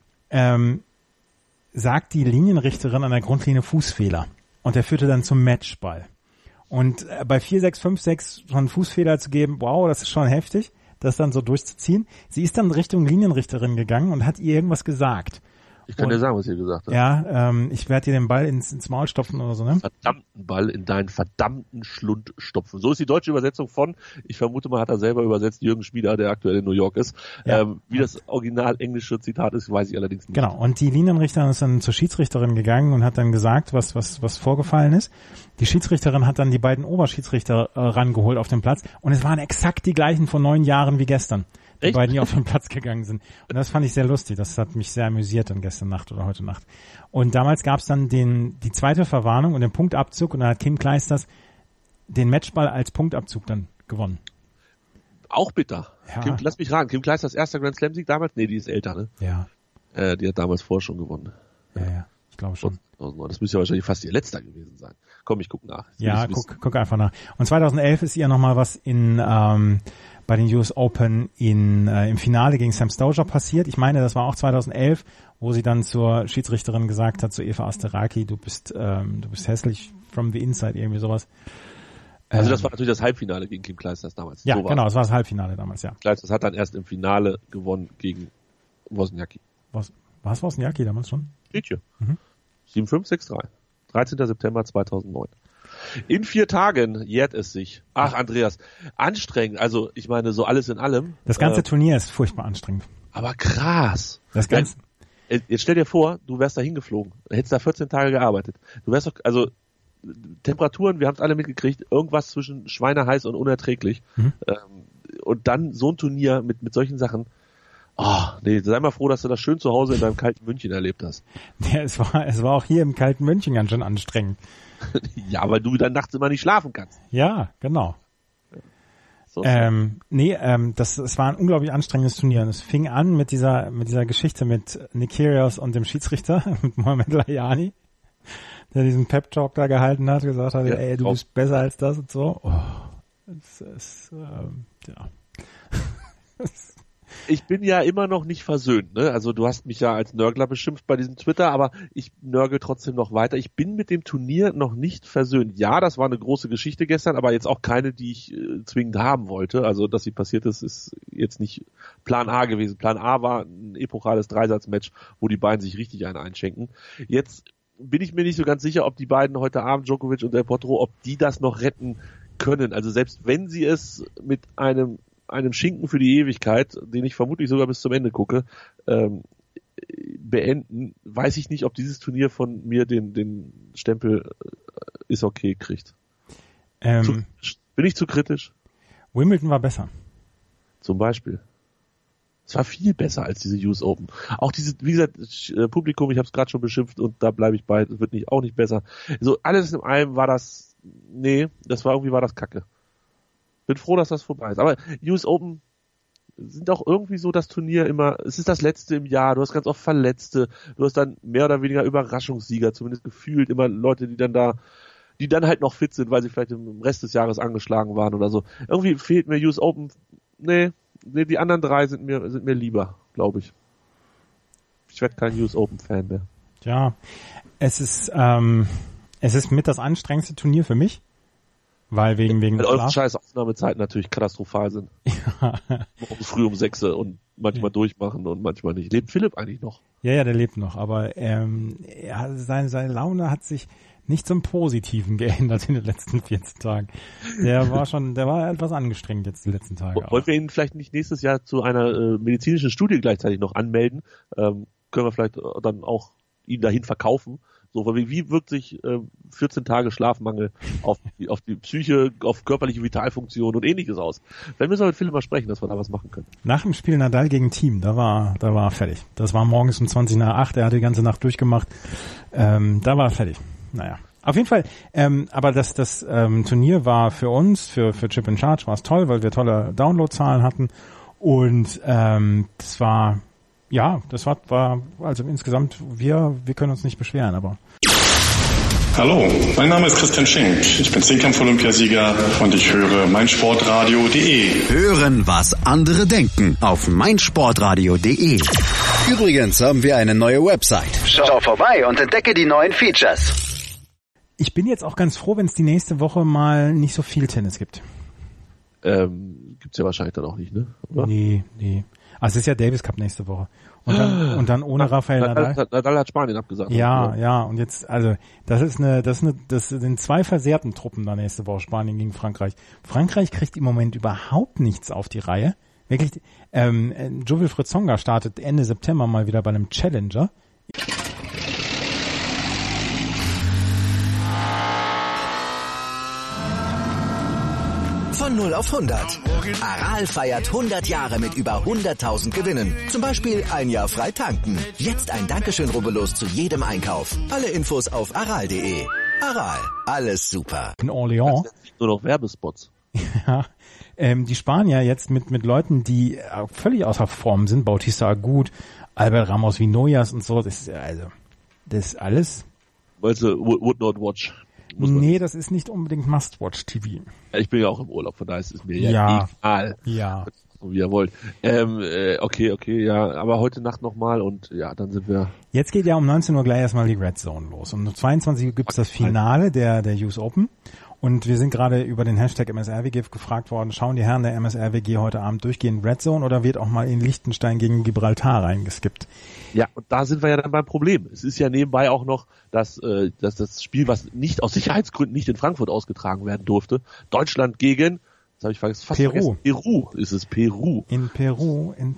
sagt die Linienrichterin an der Grundlinie Fußfehler und der führte dann zum Matchball. Und bei 4:6, 5:6 schon einen Fußfehler zu geben, wow, das ist schon heftig, das dann so durchzuziehen. Sie ist dann Richtung Linienrichterin gegangen und hat ihr irgendwas gesagt. Ich kann dir sagen, was ihr gesagt habt. Ja, ich werde dir den Ball ins Maul stopfen oder so, ne? Verdammten Ball in deinen verdammten Schlund stopfen. So ist die deutsche Übersetzung von, ich vermute mal, hat er selber übersetzt, Jürgen Schmieder, der aktuell in New York ist. Ja. Wie das original englische Zitat ist, weiß ich allerdings nicht. Genau, und die Linienrichterin ist dann zur Schiedsrichterin gegangen und hat dann gesagt, was vorgefallen ist. Die Schiedsrichterin hat dann die beiden Oberschiedsrichter rangeholt auf den Platz und es waren exakt die gleichen vor 9 Jahren wie gestern. Die Echt? beiden, die auf den Platz gegangen sind. Und das fand ich sehr lustig. Das hat mich sehr amüsiert dann gestern Nacht oder heute Nacht. Und damals gab es dann die zweite Verwarnung und den Punktabzug und dann hat Kim Clijsters den Matchball als Punktabzug dann gewonnen. Auch bitter. Ja. Lass mich raten, Kim Clijsters erster Grand Slam Sieg damals? Nee, die ist älter, ne? Ja. Die hat damals vorher schon gewonnen. Ja. Ich glaube schon. Das müsste ja wahrscheinlich fast ihr letzter gewesen sein. Komm, ich guck nach. Ja, guck einfach nach. Und 2011 ist ihr nochmal was bei den US Open im Finale gegen Sam Stosur passiert. Ich meine, das war auch 2011, wo sie dann zur Schiedsrichterin gesagt hat, zu Eva Asteraki, du bist hässlich from the inside, irgendwie sowas. Also das war natürlich das Halbfinale gegen Kim Clijsters damals. Ja, so genau, das war das Halbfinale damals, ja. Clijsters hat dann erst im Finale gewonnen gegen Wozniacki. War es Wozniacki damals schon? Steht hier. 7-5, 6-3. 13. September 2009. In 4 Tagen jährt es sich. Ach, Andreas, anstrengend. Also, ich meine, so alles in allem. Das ganze Turnier ist furchtbar anstrengend. Aber krass. Das Ganze. Jetzt stell dir vor, du wärst da hingeflogen. Hättest da 14 Tage gearbeitet. Du wärst doch, also, Temperaturen, wir haben es alle mitgekriegt, irgendwas zwischen schweineheiß und unerträglich. Und dann so ein Turnier mit solchen Sachen. Oh, nee, sei mal froh, dass du das schön zu Hause in deinem kalten München erlebt hast. Ja, es war auch hier im kalten München ganz schön anstrengend. Ja, weil du dann nachts immer nicht schlafen kannst. Ja, genau. So. Das war ein unglaublich anstrengendes Turnier. Und es fing an mit dieser Geschichte mit Nick Kyrgios und dem Schiedsrichter, mit Mohamed Layani, der diesen Pep-Talk da gehalten hat, gesagt hat, ey, du bist besser als das und so. Oh, ja. Ich bin ja immer noch nicht versöhnt, ne? Also du hast mich ja als Nörgler beschimpft bei diesem Twitter, aber ich nörgel trotzdem noch weiter. Ich bin mit dem Turnier noch nicht versöhnt. Ja, das war eine große Geschichte gestern, aber jetzt auch keine, die ich zwingend haben wollte. Also, dass sie passiert ist jetzt nicht Plan A gewesen. Plan A war ein epochales Dreisatzmatch, wo die beiden sich richtig einen einschenken. Jetzt bin ich mir nicht so ganz sicher, ob die beiden heute Abend, Djokovic und Del Potro, ob die das noch retten können. Also selbst wenn sie es mit einem Schinken für die Ewigkeit, den ich vermutlich sogar bis zum Ende gucke, beenden, weiß ich nicht, ob dieses Turnier von mir den Stempel ist okay kriegt. Bin ich zu kritisch? Wimbledon war besser. Zum Beispiel. Es war viel besser als diese US Open. Auch diese, wie gesagt, Publikum, ich habe es gerade schon beschimpft und da bleibe ich bei, wird auch nicht besser. So alles in allem war das, war das Kacke. Bin froh, dass das vorbei ist. Aber US Open sind auch irgendwie so das Turnier immer, es ist das letzte im Jahr, du hast ganz oft Verletzte, du hast dann mehr oder weniger Überraschungssieger, zumindest gefühlt immer Leute, die dann halt noch fit sind, weil sie vielleicht im Rest des Jahres angeschlagen waren oder so. Irgendwie fehlt mir US Open, die anderen 3 sind mir lieber, glaube ich. Ich werde kein US Open Fan mehr. Ja, es ist mit das anstrengendste Turnier für mich. Weil wegen weil eure scheiß Aufnahmezeiten natürlich katastrophal sind. Ja. Früh um 6 und manchmal durchmachen und manchmal nicht. Lebt Philipp eigentlich noch? Ja, der lebt noch, aber seine Laune hat sich nicht zum Positiven geändert in den letzten 14 Tagen. Der war etwas angestrengt jetzt die letzten Tage. Wollen wir ihn vielleicht nicht nächstes Jahr zu einer medizinischen Studie gleichzeitig noch anmelden? Können wir vielleicht dann auch ihn dahin verkaufen? So, wie wirkt sich 14 Tage Schlafmangel auf die Psyche, auf körperliche Vitalfunktion und ähnliches aus? Vielleicht müssen wir mit Philipp mal sprechen, dass wir da was machen können. Nach dem Spiel Nadal gegen Thiem, da war er fertig. Das war morgens um 20 nach 8, er hat die ganze Nacht durchgemacht. Da war er fertig. Naja. Auf jeden Fall, aber das Turnier war für uns, für Chip in Charge war es toll, weil wir tolle Downloadzahlen hatten und das war also insgesamt, wir können uns nicht beschweren, aber... Hallo, mein Name ist Christian Schenk. Ich bin Zehnkampf-Olympiasieger und ich höre meinsportradio.de. Hören, was andere denken auf meinsportradio.de. Übrigens haben wir eine neue Website. Schau vorbei und entdecke die neuen Features. Ich bin jetzt auch ganz froh, wenn es die nächste Woche mal nicht so viel Tennis gibt. Gibt's ja wahrscheinlich dann auch nicht, ne? Oder? Nee. Also es ist ja Davis Cup nächste Woche. Und dann ohne Rafael Nadal. Nadal hat Spanien abgesagt. Ja, und jetzt, also, das sind zwei versehrten Truppen da nächste Woche, Spanien gegen Frankreich. Frankreich kriegt im Moment überhaupt nichts auf die Reihe. Wirklich, Jo-Wilfried Tsonga startet Ende September mal wieder bei einem Challenger. Von 0 auf 100. Aral feiert 100 Jahre mit über 100.000 Gewinnen. Zum Beispiel ein Jahr frei tanken. Jetzt ein Dankeschön, rubbellos zu jedem Einkauf. Alle Infos auf aral.de. Aral, alles super. In Orléans. Nur noch Werbespots. Ja, die Spanier jetzt mit Leuten, die völlig außer Form sind. Bautista Agut, Albert Ramos Vinoyas und so. Das ist alles. Weißt du, would not watch. Nee, das ist nicht unbedingt Must-Watch-TV. Ja, ich bin ja auch im Urlaub, von daher ist es mir ja egal. Ja. Wie ihr wollt. Okay, ja, aber heute Nacht nochmal und ja, dann sind wir... Jetzt geht ja um 19 Uhr gleich erstmal die Red Zone los. Um 22 Uhr gibt's das Finale der US Open. Und wir sind gerade über den Hashtag MSRWG gefragt worden, schauen die Herren der MSRWG heute Abend durchgehend Red Zone oder wird auch mal in Liechtenstein gegen Gibraltar reingeskippt? Ja, und da sind wir ja dann beim Problem. Es ist ja nebenbei auch noch, dass das Spiel, was nicht aus Sicherheitsgründen nicht in Frankfurt ausgetragen werden durfte, Deutschland gegen, das habe ich fast vergessen, Peru ist es, Peru. In Peru, in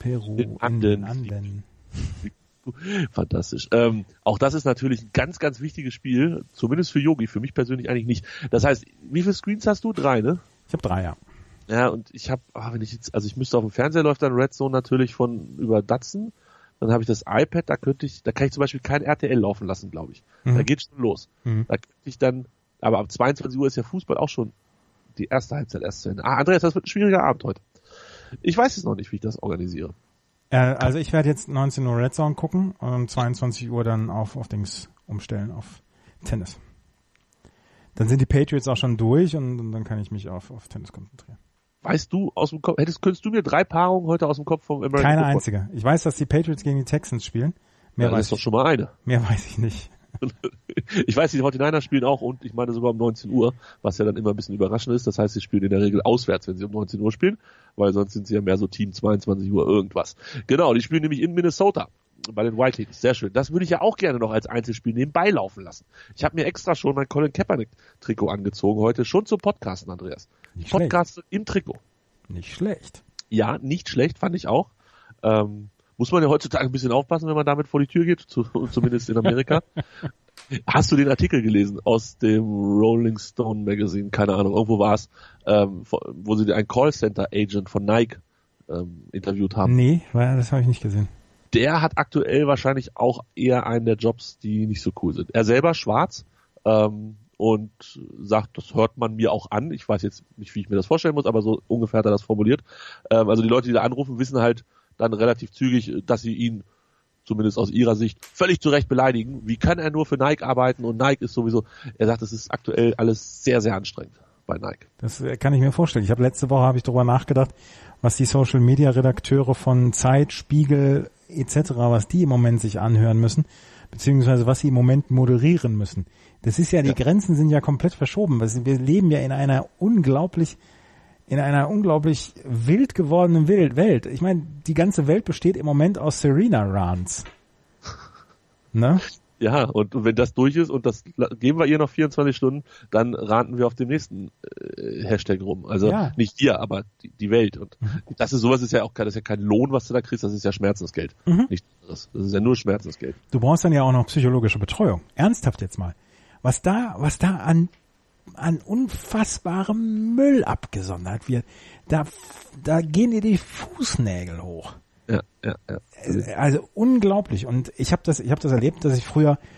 Anden. Fantastisch. Auch das ist natürlich ein ganz, ganz wichtiges Spiel, zumindest für Yogi, für mich persönlich eigentlich nicht. Das heißt, wie viele Screens hast du? 3, ne? Ich habe 3, ja. Ja, und ich habe, ich müsste auf dem Fernseher läuft dann Red Zone natürlich über Datsun. Dann habe ich das iPad, da kann ich zum Beispiel kein RTL laufen lassen, glaube ich. Da geht's schon los. Da könnte ich dann, aber ab 22 Uhr ist ja Fußball auch schon die erste Halbzeit erst zu Ende. Andreas, das wird ein schwieriger Abend heute. Ich weiß es noch nicht, wie ich das organisiere. Also ich werde jetzt 19 Uhr Red Zone gucken und um 22 Uhr dann auf Dings umstellen, auf Tennis. Dann sind die Patriots auch schon durch und dann kann ich mich auf Tennis konzentrieren. Weißt du aus dem Kopf, könntest du mir 3 Paarungen heute aus dem Kopf vom American Keine Football? Einzige. Ich weiß, dass die Patriots gegen die Texans spielen. Mehr weiß ich. Das ist doch schon mal eine. Mehr weiß ich nicht. Ich weiß, die 49ers spielen auch und ich meine sogar um 19 Uhr, was ja dann immer ein bisschen überraschend ist. Das heißt, sie spielen in der Regel auswärts, wenn sie um 19 Uhr spielen, weil sonst sind sie ja mehr so Team 22 Uhr irgendwas. Genau, die spielen nämlich in Minnesota bei den Whitecaps. Sehr schön. Das würde ich ja auch gerne noch als Einzelspiel nebenbei laufen lassen. Ich habe mir extra schon mein Colin Kaepernick-Trikot angezogen heute, schon zum Podcasten, Andreas. Nicht Podcast schlecht. Im Trikot. Nicht schlecht. Ja, nicht schlecht, fand ich auch. Muss man ja heutzutage ein bisschen aufpassen, wenn man damit vor die Tür geht, zumindest in Amerika. Hast du den Artikel gelesen aus dem Rolling Stone Magazine? Keine Ahnung, irgendwo war es, wo sie einen Callcenter-Agent von Nike interviewt haben. Nee, das habe ich nicht gesehen. Der hat aktuell wahrscheinlich auch eher einen der Jobs, die nicht so cool sind. Er selber schwarz und sagt, das hört man mir auch an. Ich weiß jetzt nicht, wie ich mir das vorstellen muss, aber so ungefähr hat er das formuliert. Also die Leute, die da anrufen, wissen halt dann relativ zügig, dass sie ihn zumindest aus ihrer Sicht völlig zu Recht beleidigen. Wie kann er nur für Nike arbeiten? Und Nike ist sowieso, er sagt, es ist aktuell alles sehr, sehr anstrengend bei Nike. Das kann ich mir vorstellen. Letzte Woche darüber nachgedacht, was die Social-Media-Redakteure von Zeit, Spiegel etc., was die im Moment sich anhören müssen, beziehungsweise was sie im Moment moderieren müssen. Das ist ja, die Grenzen sind ja komplett verschoben. Wir leben ja in einer unglaublich wild gewordenen Welt. Ich meine, die ganze Welt besteht im Moment aus Serena-Runs. Ne? Ja, und wenn das durch ist und das geben wir ihr noch 24 Stunden, dann ranten wir auf dem nächsten Hashtag rum. Also nicht ihr, aber die Welt. Und sowas ist ja auch das ist ja kein Lohn, was du da kriegst, das ist ja Schmerzensgeld. Nichts anderes. Das ist ja nur Schmerzensgeld. Du brauchst dann ja auch noch psychologische Betreuung. Ernsthaft jetzt mal. Was da an unfassbarem Müll abgesondert wird, da gehen dir die Fußnägel hoch. Ja. Also unglaublich. Und ich habe das erlebt, dass ich früher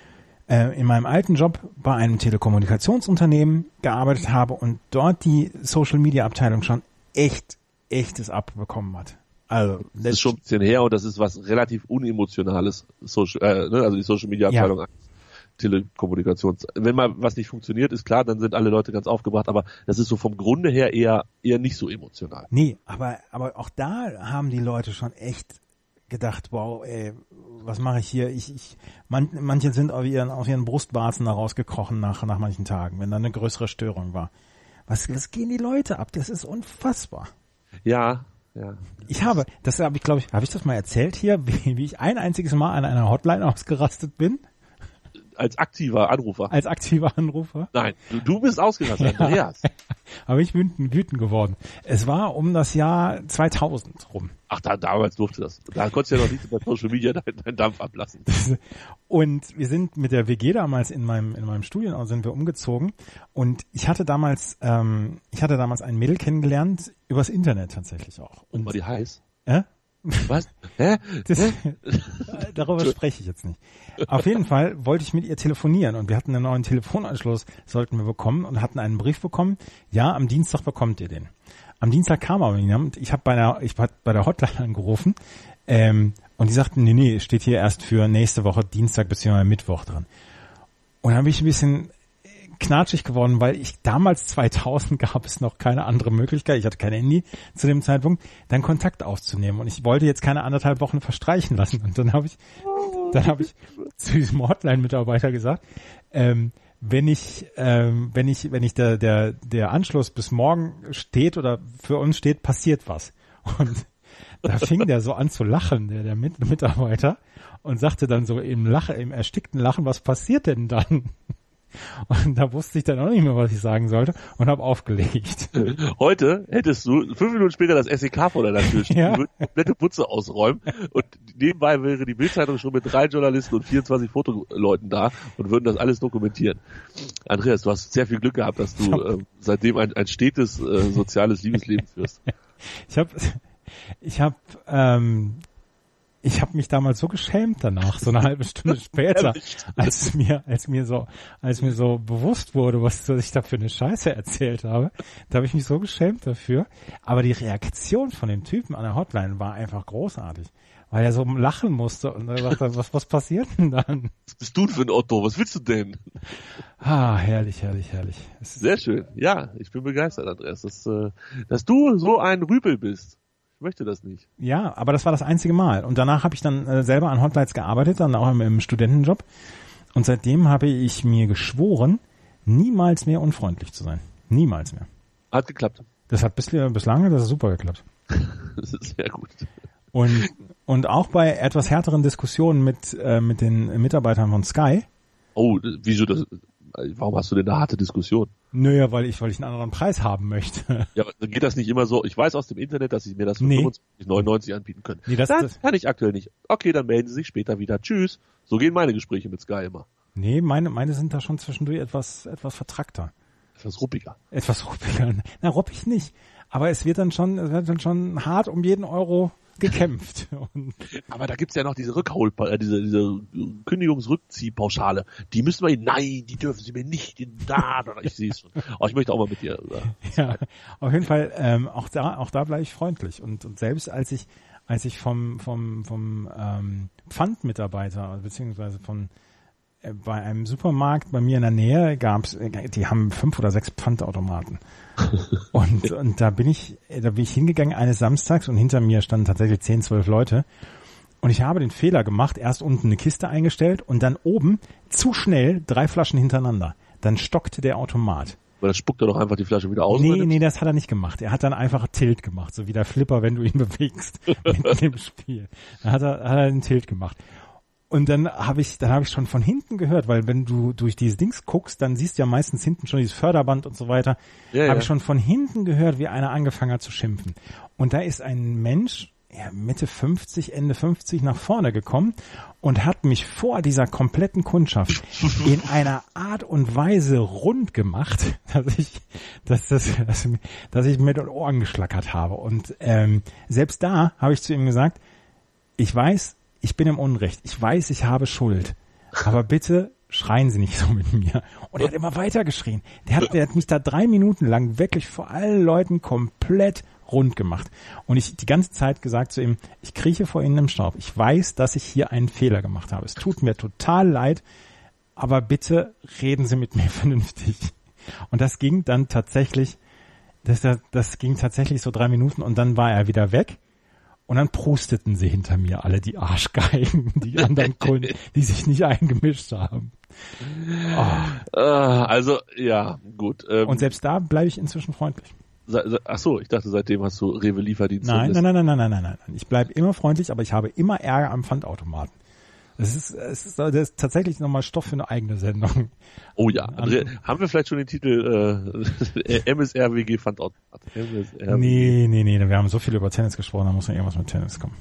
in meinem alten Job bei einem Telekommunikationsunternehmen gearbeitet habe und dort die Social-Media-Abteilung schon echtes abbekommen hat. Also das ist schon ein bisschen her und das ist was relativ unemotionales, also die Social-Media-Abteilung. Ja. Telekommunikations. Wenn mal was nicht funktioniert, ist klar, dann sind alle Leute ganz aufgebracht, aber das ist so vom Grunde her eher nicht so emotional. Nee, aber auch da haben die Leute schon echt gedacht, wow, ey, was mache ich hier? Manche sind auf ihren Brustwarzen da rausgekrochen nach manchen Tagen, wenn da eine größere Störung war. Was gehen die Leute ab? Das ist unfassbar. Ja. Habe ich das mal erzählt hier, wie ich ein einziges Mal an einer Hotline ausgerastet bin? Als aktiver Anrufer? Nein, du bist ausgerastet, Andreas. Aber ich bin wütend geworden. Es war um das Jahr 2000 rum. Ach, damals durfte das. Da konntest du ja noch nicht bei Social Media deinen Dampf ablassen. Und wir sind mit der WG damals in meinem Studienort sind wir umgezogen. Und ich hatte damals ein Mädel kennengelernt, übers Internet tatsächlich auch. Und war die heiß? Was? Darüber spreche ich jetzt nicht. Auf jeden Fall wollte ich mit ihr telefonieren und wir hatten einen neuen Telefonanschluss, sollten wir bekommen und hatten einen Brief bekommen. Ja, am Dienstag bekommt ihr den. Am Dienstag kam aber niemand. Ich habe bei der Hotline angerufen und die sagten, nee, steht hier erst für nächste Woche Dienstag bzw. Mittwoch dran. Und dann bin ich ein bisschen knatschig geworden, weil damals 2000 gab es noch keine andere Möglichkeit, ich hatte kein Handy zu dem Zeitpunkt, dann Kontakt aufzunehmen und ich wollte jetzt keine 1,5 Wochen verstreichen lassen und dann habe ich zu diesem Hotline-Mitarbeiter gesagt, wenn der Anschluss bis morgen steht oder für uns steht, passiert was. Und da fing der so an zu lachen, der Mitarbeiter, und sagte dann so im erstickten Lachen, was passiert denn dann? Und da wusste ich dann auch nicht mehr, was ich sagen sollte und habe aufgelegt. Heute hättest du 5 Minuten später das SEK vor deiner Tür stehen, du würdest komplette Putze ausräumen und nebenbei wäre die Bildzeitung schon mit 3 Journalisten und 24 Fotoleuten da und würden das alles dokumentieren. Andreas, du hast sehr viel Glück gehabt, dass du seitdem ein stetes soziales Liebesleben führst. Ich habe mich damals so geschämt danach, so eine halbe Stunde später, als mir so bewusst wurde, was ich da für eine Scheiße erzählt habe. Da habe ich mich so geschämt dafür. Aber die Reaktion von dem Typen an der Hotline war einfach großartig, weil er so lachen musste und er sagte, was passiert denn dann? Was bist du für ein Otto? Was willst du denn? Herrlich. Sehr schön. Ja, ich bin begeistert, Andreas, dass du so ein Rüpel bist. Ich möchte das nicht. Ja, aber das war das einzige Mal. Und danach habe ich dann selber an Hotlines gearbeitet, dann auch im Studentenjob. Und seitdem habe ich mir geschworen, niemals mehr unfreundlich zu sein. Niemals mehr. Hat geklappt. Das hat bislang das ist super geklappt. Das ist sehr gut. Und auch bei etwas härteren Diskussionen mit den Mitarbeitern von Sky. Oh, wieso das? Warum hast du denn eine harte Diskussion? Naja, weil ich einen anderen Preis haben möchte. Ja, aber geht das nicht immer so? Ich weiß aus dem Internet, dass sie mir das für 25,99 anbieten können. Nee, das kann ich aktuell nicht. Okay, dann melden Sie sich später wieder. Tschüss. So gehen meine Gespräche mit Sky immer. Nee, meine sind da schon zwischendurch etwas vertrackter. Etwas ruppiger. Na, ruppig nicht. Aber es wird dann schon hart um jeden Euro gekämpft. Aber da gibt's ja noch diese diese Kündigungsrückziehpauschale. Die müssen wir nein, die dürfen Sie mir nicht. Ich sehe es schon. Aber ich möchte auch mal mit dir. Ja, auf jeden Fall. Auch da bleibe ich freundlich. Und selbst als ich vom Pfandmitarbeiter beziehungsweise bei einem Supermarkt bei mir in der Nähe die haben 5 oder 6 Pfandautomaten. Und da bin ich hingegangen eines Samstags und hinter mir standen tatsächlich 10, 12 Leute. Und ich habe den Fehler gemacht, erst unten eine Kiste eingestellt und dann oben zu schnell 3 Flaschen hintereinander. Dann stockte der Automat. Weil dann spuckt er doch einfach die Flasche wieder aus. Nee, das hat er nicht gemacht. Er hat dann einfach Tilt gemacht, so wie der Flipper, wenn du ihn bewegst in dem Spiel. Da hat er den Tilt gemacht. Und dann habe ich schon von hinten gehört, weil wenn du durch dieses Dings guckst, dann siehst du ja meistens hinten schon dieses Förderband und so weiter. Ja, habe ich schon von hinten gehört, wie einer angefangen hat zu schimpfen. Und da ist ein Mensch, Mitte 50, Ende 50 nach vorne gekommen und hat mich vor dieser kompletten Kundschaft in einer Art und Weise rund gemacht, dass ich mit den Ohren geschlackert habe. Und selbst da habe ich zu ihm gesagt, ich weiß, ich bin im Unrecht. Ich weiß, ich habe Schuld. Aber bitte schreien Sie nicht so mit mir. Und er hat immer weiter geschrien. Der hat mich da 3 Minuten lang wirklich vor allen Leuten komplett rund gemacht. Und ich die ganze Zeit gesagt zu ihm, ich krieche vor Ihnen im Staub. Ich weiß, dass ich hier einen Fehler gemacht habe. Es tut mir total leid, aber bitte reden Sie mit mir vernünftig. Und das ging dann tatsächlich, das ging tatsächlich so 3 Minuten und dann war er wieder weg. Und dann prusteten sie hinter mir alle, die Arschgeigen, die anderen Kunden, die sich nicht eingemischt haben. Oh. Also, ja, gut. Und selbst da bleibe ich inzwischen freundlich. Ach so, ich dachte, seitdem hast du Rewe-Lieferdienst. Nein. Ich bleibe immer freundlich, aber ich habe immer Ärger am Pfandautomaten. Das ist tatsächlich nochmal Stoff für eine eigene Sendung. Oh ja, haben wir vielleicht schon den Titel MSR-WG Pfandautomat? Nee, wir haben so viel über Tennis gesprochen, da muss noch irgendwas mit Tennis kommen.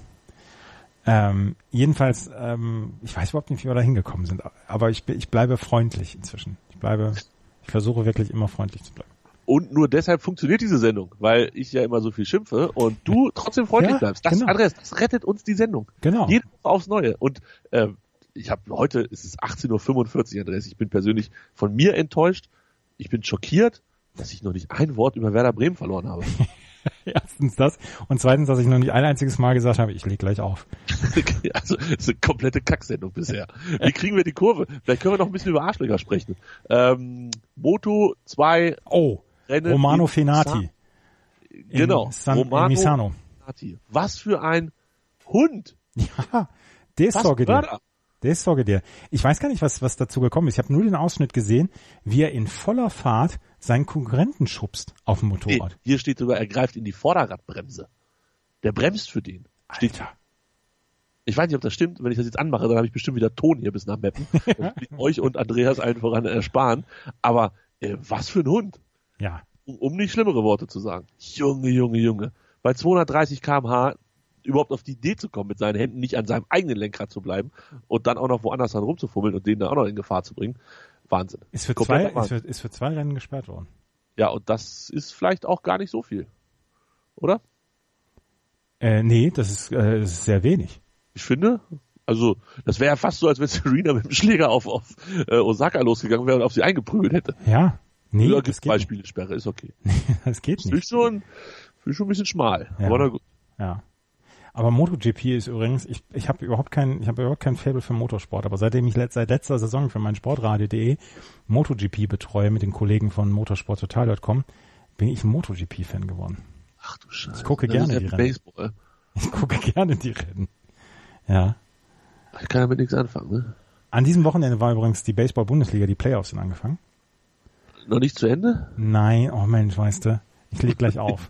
Jedenfalls, ich weiß überhaupt nicht, wie wir da hingekommen sind, aber ich bleibe freundlich inzwischen. Ich versuche wirklich immer freundlich zu bleiben. Und nur deshalb funktioniert diese Sendung, weil ich ja immer so viel schimpfe und du trotzdem freundlich bleibst. Das, genau. Andreas, das rettet uns die Sendung. Genau. Jede Woche aufs Neue. Und ich habe heute, es ist 18:45 Uhr, Andreas, ich bin persönlich von mir enttäuscht. Ich bin schockiert, dass ich noch nicht ein Wort über Werder Bremen verloren habe. Erstens das und zweitens, dass ich noch nicht ein einziges Mal gesagt habe, ich leg gleich auf. Also, das ist eine komplette Kacksendung bisher. Wie kriegen wir die Kurve? Vielleicht können wir noch ein bisschen über Arschlöcher sprechen. Moto 2 Rennen Romano Fenati. Genau. Romano Misano. Fenati. Was für ein Hund. Ja, das sorge dir. Ich weiß gar nicht, was dazu gekommen ist. Ich habe nur den Ausschnitt gesehen, wie er in voller Fahrt seinen Konkurrenten schubst auf dem Motorrad. Nee, hier steht sogar, er greift in die Vorderradbremse. Der bremst für den. Steht. Alter. Ich weiß nicht, ob das stimmt. Wenn ich das jetzt anmache, dann habe ich bestimmt wieder Ton hier bis nach Meppen. Das will ich euch und Andreas allen voran ersparen. Aber was für ein Hund. Ja. Um nicht schlimmere Worte zu sagen. Junge. Bei 230 km/h überhaupt auf die Idee zu kommen, mit seinen Händen nicht an seinem eigenen Lenkrad zu bleiben und dann auch noch woanders dran rumzufummeln und den da auch noch in Gefahr zu bringen. Wahnsinn. Ist für 2 Rennen gesperrt worden. Ja, und das ist vielleicht auch gar nicht so viel. Oder? Nee, das ist sehr wenig. Ich finde, also das wäre ja fast so, als wenn Serena mit dem Schläger auf Osaka losgegangen wäre und auf sie eingeprügelt hätte. Ja. Nee, da gibt Beispiele-Sperre, ist okay. Das geht nicht. Ist schon ein bisschen schmal, ja. Aber na gut. Ja. Aber MotoGP ist übrigens, ich habe überhaupt kein Faible für Motorsport, aber seitdem ich seit letzter Saison für mein Sportradio.de MotoGP betreue mit den Kollegen von motorsporttotal.com, bin ich ein MotoGP-Fan geworden. Ach du Scheiße. Ich gucke gerne die Rennen. Baseball. Ich gucke gerne die Rennen. Ja. Ich kann damit nichts anfangen, ne? An diesem Wochenende war übrigens die Baseball-Bundesliga, die Playoffs sind angefangen. Noch nicht zu Ende? Nein, oh Mensch, weißt du, ich leg gleich auf.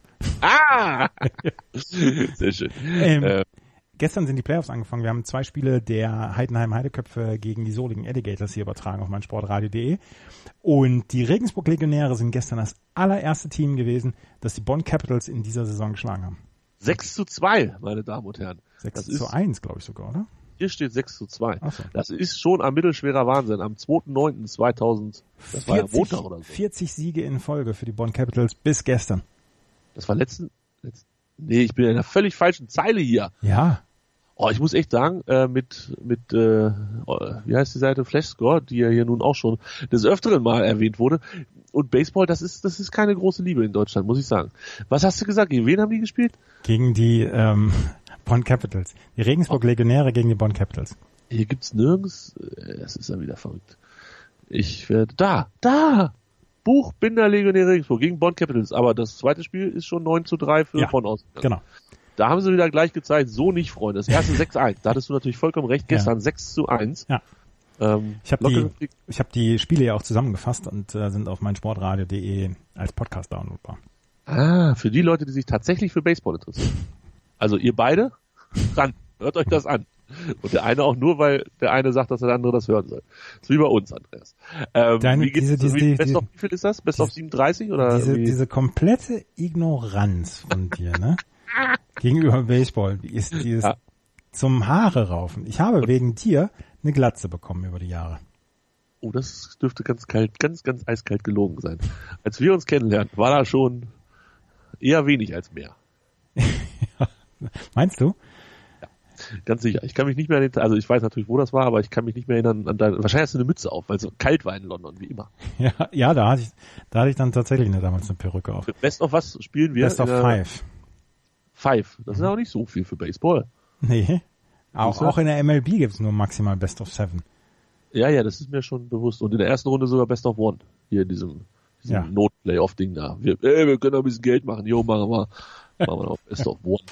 Sehr schön. Gestern sind die Playoffs angefangen. Wir haben 2 Spiele der Heidenheim Heideköpfe gegen die Solingen Alligators hier übertragen auf meinsportradio.de. Und die Regensburg Legionäre sind gestern das allererste Team gewesen, das die Bonn Capitals in dieser Saison geschlagen haben. 6:2, meine Damen und Herren. 6:1, glaube ich sogar, oder? Hier steht 6:2. Ach so. Das ist schon ein mittelschwerer Wahnsinn. Am 2.9.2000, das war ja Montag oder so. 40 Siege in Folge für die Bonn Capitals bis gestern. Das war nee, ich bin in einer völlig falschen Zeile hier. Ja. Oh, ich muss echt sagen, wie heißt die Seite? Flashscore, die ja hier nun auch schon des Öfteren mal erwähnt wurde. Und Baseball, das ist keine große Liebe in Deutschland, muss ich sagen. Was hast du gesagt? Gegen wen haben die gespielt? Gegen die Bonn Capitals. Die Regensburg Legionäre gegen die Bonn Capitals. Hier gibt's nirgends, es ist ja wieder verrückt. Ich werde, da! Buchbinder Legionäre Regensburg gegen Bonn Capitals. Aber das zweite Spiel ist schon 9:3 für Bonn ausgegangen. Genau. Da haben sie wieder gleich gezeigt, so nicht, Freunde. Das erste 6:1. Da hattest du natürlich vollkommen recht. Gestern 6:1. Ja. Ich habe die Spiele ja auch zusammengefasst und sind auf meinsportradio.de als Podcast downloadbar. Für die Leute, die sich tatsächlich für Baseball interessieren. Also ihr beide, ran, hört euch das an. Und der eine auch nur, weil der eine sagt, dass der andere das hören soll. So wie bei uns, Andreas. Best of wie viel ist das? Best of 37? Oder diese komplette Ignoranz von dir, ne? Gegenüber Baseball ist dieses zum Haare raufen. Ich habe wegen dir eine Glatze bekommen über die Jahre. Oh, das dürfte ganz eiskalt gelogen sein. Als wir uns kennenlernten, war da schon eher wenig als mehr. Meinst du? Ja. Ganz sicher. Ich kann mich nicht mehr also ich weiß natürlich, wo das war, aber ich kann mich nicht mehr erinnern an wahrscheinlich hast du eine Mütze auf, weil es so kalt war in London, wie immer. Ja, da hatte ich dann tatsächlich damals eine Perücke auf. Best of was spielen wir? Best of 5. 5. Das ist auch nicht so viel für Baseball. Nee. Auch in der MLB gibt's nur maximal Best of 7. Ja, das ist mir schon bewusst. Und in der ersten Runde sogar Best of 1. Hier in diesem Not-Playoff-Ding da. Wir können auch ein bisschen Geld machen. Machen wir noch Best of 1.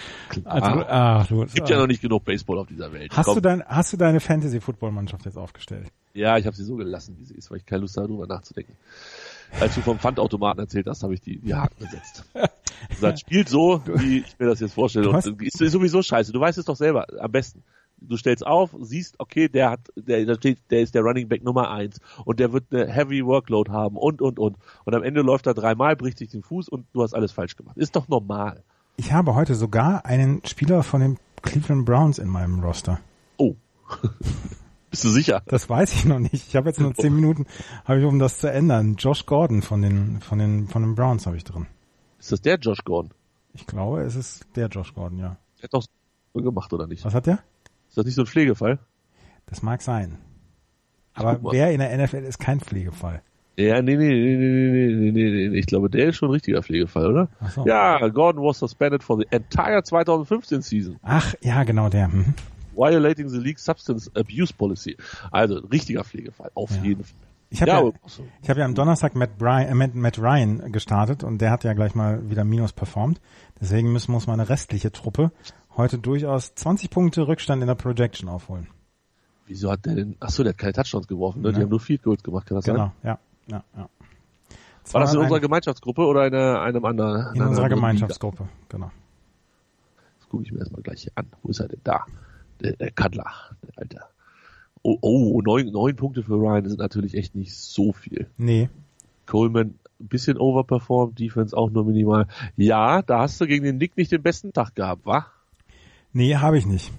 Es gibt ja noch nicht genug Baseball auf dieser Welt. Hast du deine Fantasy-Football-Mannschaft jetzt aufgestellt? Ja, ich habe sie so gelassen, wie sie ist, weil ich keine Lust habe, darüber nachzudenken. Als du vom Pfandautomaten erzählt hast, habe ich die Haken gesetzt. Das spielt so, wie ich mir das jetzt vorstelle. Und ist sowieso scheiße. Du weißt es doch selber am besten. Du stellst auf, siehst, okay, der ist der Running Back Nummer 1 und der wird eine Heavy Workload haben und. Und am Ende läuft er 3-mal, bricht sich den Fuß und du hast alles falsch gemacht. Ist doch normal. Ich habe heute sogar einen Spieler von den Cleveland Browns in meinem Roster. Oh. Bist du sicher? Das weiß ich noch nicht. Ich habe jetzt nur 10 Minuten, um das zu ändern. Josh Gordon von den Browns habe ich drin. Ist das der Josh Gordon? Ich glaube, es ist der Josh Gordon, ja. Der hat doch so gemacht, oder nicht? Was hat der? Ist das nicht so ein Pflegefall? Das mag sein. Aber wer in der NFL ist kein Pflegefall? Ja, nee. Ich glaube, der ist schon ein richtiger Pflegefall, oder? Ach so. Ja, Gordon was suspended for the entire 2015 season. Ach, ja, genau der. Violating the League Substance Abuse Policy. Also, richtiger Pflegefall, auf jeden Fall. Ich habe ja am Donnerstag Matt Ryan gestartet und der hat ja gleich mal wieder minus performt. Deswegen muss meine restliche Truppe heute durchaus 20 Punkte Rückstand in der Projection aufholen. Wieso hat der denn? Achso, der hat keine Touchdowns geworfen, ne? Die haben nur Field Goals gemacht, kann das sein? Genau, ja. War das in unserer Gemeinschaftsgruppe oder in einem anderen? In unserer Gemeinschaftsgruppe, genau. Das gucke ich mir erstmal gleich hier an. Wo ist er denn da? Der Kadler, der Alter. Oh, 9 Punkte für Ryan, das sind natürlich echt nicht so viel. Nee. Coleman ein bisschen overperformed, Defense auch nur minimal. Ja, da hast du gegen den Nick nicht den besten Tag gehabt, wa? Nee, habe ich nicht.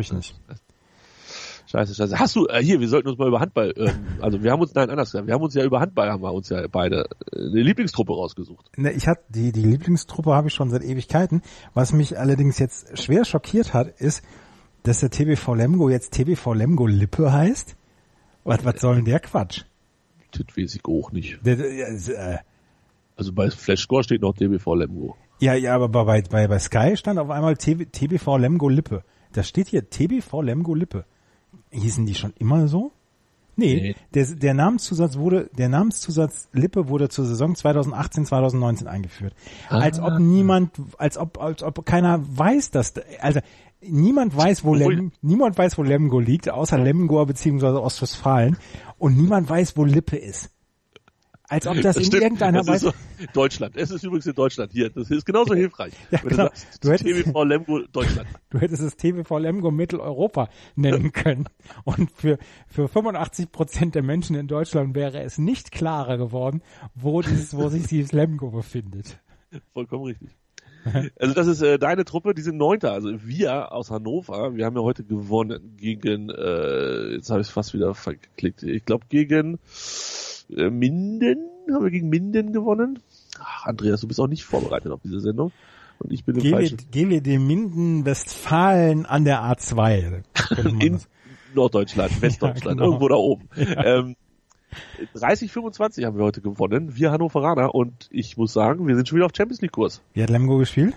Scheiße. Hast du, wir sollten uns mal über Handball, wir haben uns ja über Handball, haben wir uns ja beide eine Lieblingstruppe rausgesucht. Ne, die Lieblingstruppe habe ich schon seit Ewigkeiten. Was mich allerdings jetzt schwer schockiert hat, ist, dass der TBV Lemgo jetzt TBV Lemgo Lippe heißt. Was soll denn der Quatsch? Das weiß ich auch nicht. Also bei Flashscore steht noch TBV Lemgo. Ja, aber bei Sky stand auf einmal TBV Lemgo Lippe. Da steht hier TBV Lemgo Lippe. Hießen die schon immer so? Nee. Der Namenszusatz Lippe wurde zur Saison 2018-2019 eingeführt. Als ob keiner weiß, niemand weiß, wo Lemgo liegt, außer Lemgo bzw. Ostwestfalen, und niemand weiß, wo Lippe ist. Als ob das in irgendeiner Weise... Deutschland. Es ist übrigens in Deutschland. Hier, das ist genauso hilfreich. Ja, wenn genau. du sagst, TBV Lemgo Deutschland. Du hättest es TBV Lemgo Mitteleuropa nennen können. Und für 85% der Menschen in Deutschland wäre es nicht klarer geworden, wo sich dieses Lemgo befindet. Vollkommen richtig. Also das ist deine Truppe, die sind 9. Also wir aus Hannover, wir haben ja heute gewonnen gegen, jetzt habe ich es fast wieder verklickt, ich glaube gegen Minden, haben wir gegen Minden gewonnen. Ach, Andreas, du bist auch nicht vorbereitet auf diese Sendung. Und ich bin im falschen. GWD Minden Westfalen an der A2. In Norddeutschland, Westdeutschland, ja, genau. Irgendwo da oben. Ja. 30-25 haben wir heute gewonnen, wir Hannoveraner, und ich muss sagen, wir sind schon wieder auf Champions League Kurs. Wie hat Lemgo gespielt?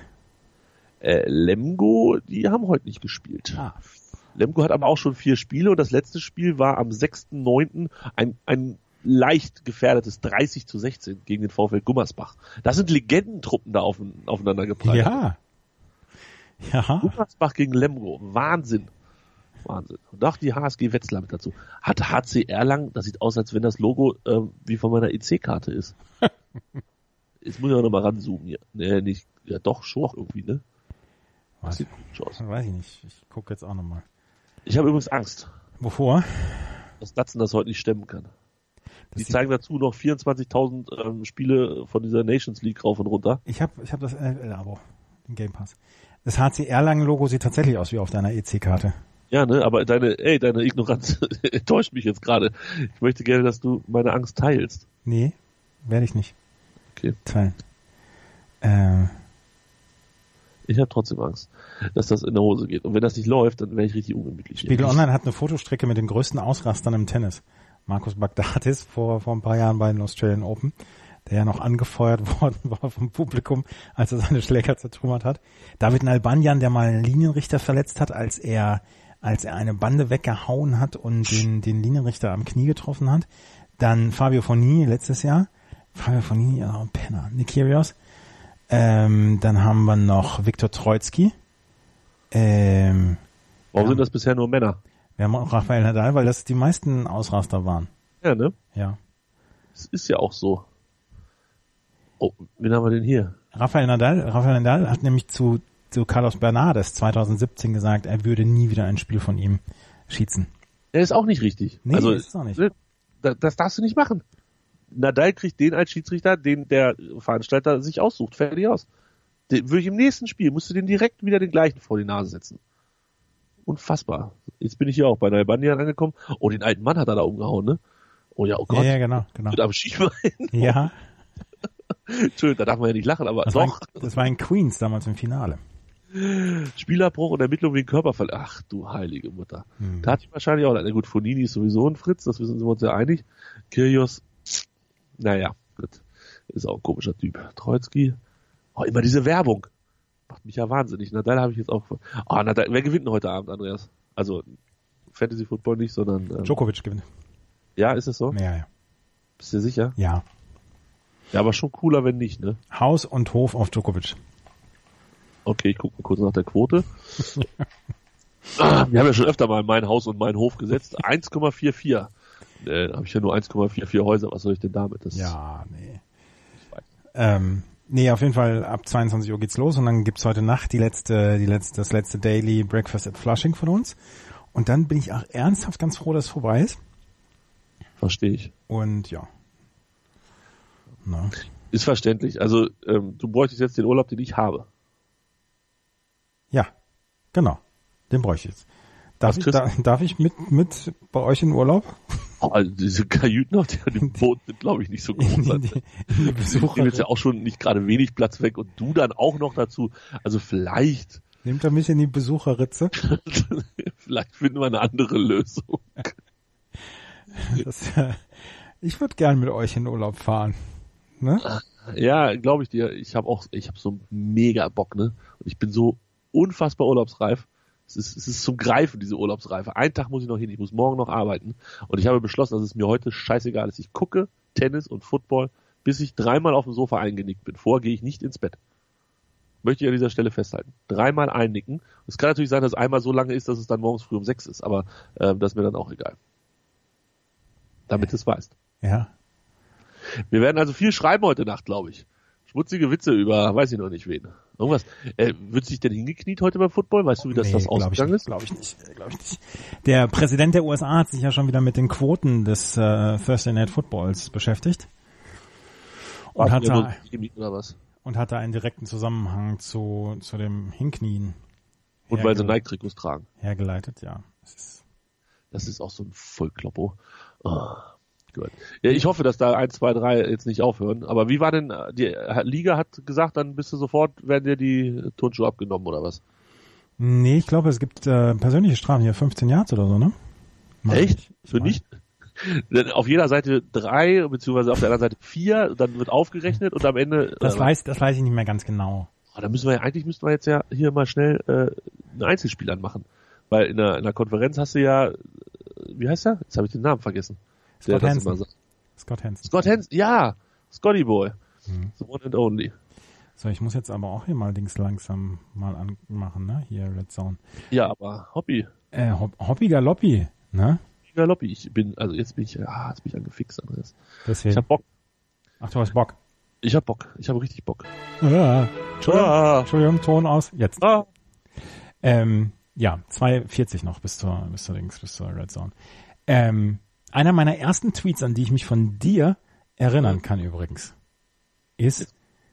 Lemgo, die haben heute nicht gespielt. Lemgo hat aber auch schon 4 Spiele, und das letzte Spiel war am 6.9. ein leicht gefährdetes 30-16 gegen den VfL Gummersbach. Das sind Legendentruppen da aufeinander geprallt. Ja. Gummersbach gegen Lemgo. Wahnsinn. Und auch die HSG Wetzlar mit dazu. Hat HC Erlangen, das sieht aus, als wenn das Logo wie von meiner EC-Karte ist. Jetzt muss ich auch nochmal ranzoomen hier. Nee, nicht. Ja doch, schon auch irgendwie, ne? Weiß ich nicht. Ich gucke jetzt auch nochmal. Ich habe übrigens Angst. Wovor? Dass Datsen das heute nicht stemmen kann. Die zeigen dazu noch 24.000 Spiele von dieser Nations League rauf und runter. Ich hab das NFL-Abo, den Game Pass. Das HC Erlangen-Logo sieht tatsächlich aus wie auf deiner EC-Karte. Ja, ne, aber deine Ignoranz enttäuscht mich jetzt gerade. Ich möchte gerne, dass du meine Angst teilst. Nee, werde ich nicht. Okay. Teilen. Ich habe trotzdem Angst, dass das in der Hose geht. Und wenn das nicht läuft, dann wäre ich richtig ungemütlich. Spiegel Online hat eine Fotostrecke mit den größten Ausrastern im Tennis. Markus Baghdatis vor ein paar Jahren bei den Australian Open, der ja noch angefeuert worden war vom Publikum, als er seine Schläger zertrümmert hat. David Nalbandian, der mal einen Linienrichter verletzt hat, als er eine Bande weggehauen hat und den Linienrichter am Knie getroffen hat. Dann Fabio Fognini letztes Jahr. Fabio Fognini, Penner. Nick Kyrgios. Dann haben wir noch Viktor Troicki. Warum sind das bisher nur Männer? Wir haben auch Rafael Nadal, weil das die meisten Ausraster waren. Ja, ne? Ja. Das ist ja auch so. Oh, wen haben wir denn hier? Rafael Nadal hat nämlich zu Carlos Bernardes 2017 gesagt, er würde nie wieder ein Spiel von ihm schießen. Der ist auch nicht richtig. Nee, also, ist auch nicht. Das darfst du nicht machen. Nadal kriegt den als Schiedsrichter, den der Veranstalter sich aussucht. Fertig aus. Den würde ich im nächsten Spiel, musst du den direkt wieder den gleichen vor die Nase setzen. Unfassbar. Jetzt bin ich hier auch bei Nalbandian angekommen. Oh, den alten Mann hat er da umgehauen, ne? Oh ja, oh Gott. Ja, genau. Mit am Schienbein. Ja. Entschuldigung, da darf man ja nicht lachen, aber Das war in Queens damals im Finale. Spielabbruch und Ermittlung wegen Körperverletzung. Ach du heilige Mutter. Da hatte ich wahrscheinlich auch, na gut, Fognini ist sowieso ein Fritz, das sind wir uns ja einig. Kyrgios, naja, gut. Ist auch ein komischer Typ. Troicki, immer diese Werbung. Macht mich ja wahnsinnig. Nadal habe ich jetzt auch. Nadal, wer gewinnt denn heute Abend, Andreas? Also, Fantasy Football nicht, sondern. Djokovic gewinnt. Ja, ist es so? Ja. Bist du sicher? Ja. Ja, aber schon cooler, wenn nicht, ne? Haus und Hof auf Djokovic. Okay, ich gucke mal kurz nach der Quote. Wir haben ja schon öfter mal mein Haus und mein Hof gesetzt. 1,44. Habe ich ja nur 1,44 Häuser. Was soll ich denn damit? Nee. Nee, auf jeden Fall ab 22 Uhr geht's los und dann gibt's heute Nacht das letzte Daily Breakfast at Flushing von uns. Und dann bin ich auch ernsthaft ganz froh, dass es vorbei ist. Verstehe ich. Und ja. Na. Ist verständlich. Also du bräuchtest jetzt den Urlaub, den ich habe. Ja, genau. Den bräuchte ich jetzt. Darf ich mit bei euch in Urlaub? Also diese Kajüten auf dem Boot sind, glaube ich, nicht so groß. Die nehmen jetzt ja auch schon nicht gerade wenig Platz weg und du dann auch noch dazu. Also vielleicht. Nehmt er mich in die Besucherritze? Vielleicht finden wir eine andere Lösung. Ich würde gern mit euch in Urlaub fahren. Ne? Ja, glaube ich dir. Ich habe so mega Bock, ne? Und ich bin so unfassbar urlaubsreif. Es ist zum Greifen, diese Urlaubsreife. Einen Tag muss ich noch hin, ich muss morgen noch arbeiten. Und ich habe beschlossen, dass es mir heute scheißegal ist. Ich gucke Tennis und Football, bis ich 3-mal auf dem Sofa eingenickt bin. Vorher gehe ich nicht ins Bett. Möchte ich an dieser Stelle festhalten. 3-mal einnicken. Es kann natürlich sein, dass es einmal so lange ist, dass es dann morgens früh um 6 ist. Aber das ist mir dann auch egal. Damit du es weißt. Ja. Wir werden also viel schreiben heute Nacht, glaube ich. Schmutzige Witze über, weiß ich noch nicht wen. Irgendwas. Wird sich denn hingekniet heute beim Football? Weißt du, wie das ausgegangen ist? Glaube ich nicht. Der Präsident der USA hat sich ja schon wieder mit den Quoten des Thursday Night Footballs beschäftigt. Und hat da einen direkten Zusammenhang zu dem Hinknien. Und weil sie Nike-Trikots tragen. Hergeleitet, ja. Das ist auch so ein Vollkloppo. Oh. Gut. Ja, ich hoffe, dass da 1, 2, 3 jetzt nicht aufhören. Aber wie war denn, die Liga hat gesagt, dann werden dir die Turnschuhe abgenommen oder was? Nee, ich glaube, es gibt persönliche Strafen hier, 15 Yards oder so, ne? Echt? Für nicht? Auf jeder Seite 3, beziehungsweise auf der anderen Seite 4, dann wird aufgerechnet und am Ende... Das weiß ich nicht mehr ganz genau. Da müssten wir jetzt ja hier mal schnell ein Einzelspiel anmachen. Weil in der Konferenz hast du ja, wie heißt der? Jetzt habe ich den Namen vergessen. Scott Hansen, ja, Scotty Boy. The one and only. So, ich muss jetzt aber auch hier mal Dings langsam mal anmachen, ne? Hier, Red Zone. Ja, aber Hobby. Hobby Galoppi, ne? Galoppi. Jetzt bin ich angefixt, Andreas. Deswegen. Ich hab Bock. Ach, du hast Bock. Ich hab Bock. Ich habe richtig Bock. Entschuldigung, Ton aus. Jetzt. Ja, 2:40 noch bis zur Red Zone. Einer meiner ersten Tweets, an die ich mich von dir erinnern kann übrigens, ist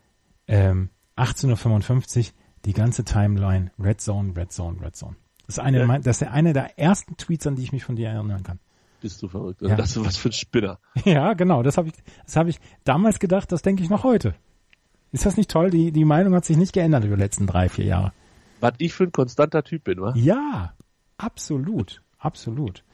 18:55 Uhr, die ganze Timeline, Red Zone. Das ist einer der ersten Tweets, an die ich mich von dir erinnern kann. Bist du verrückt? Ja. Das ist was für ein Spinner. Ja, genau, das habe ich damals gedacht, das denke ich noch heute. Ist das nicht toll? Die Meinung hat sich nicht geändert über die letzten 3-4 Jahre. Was ich für ein konstanter Typ bin, wa? Ja, absolut. Hast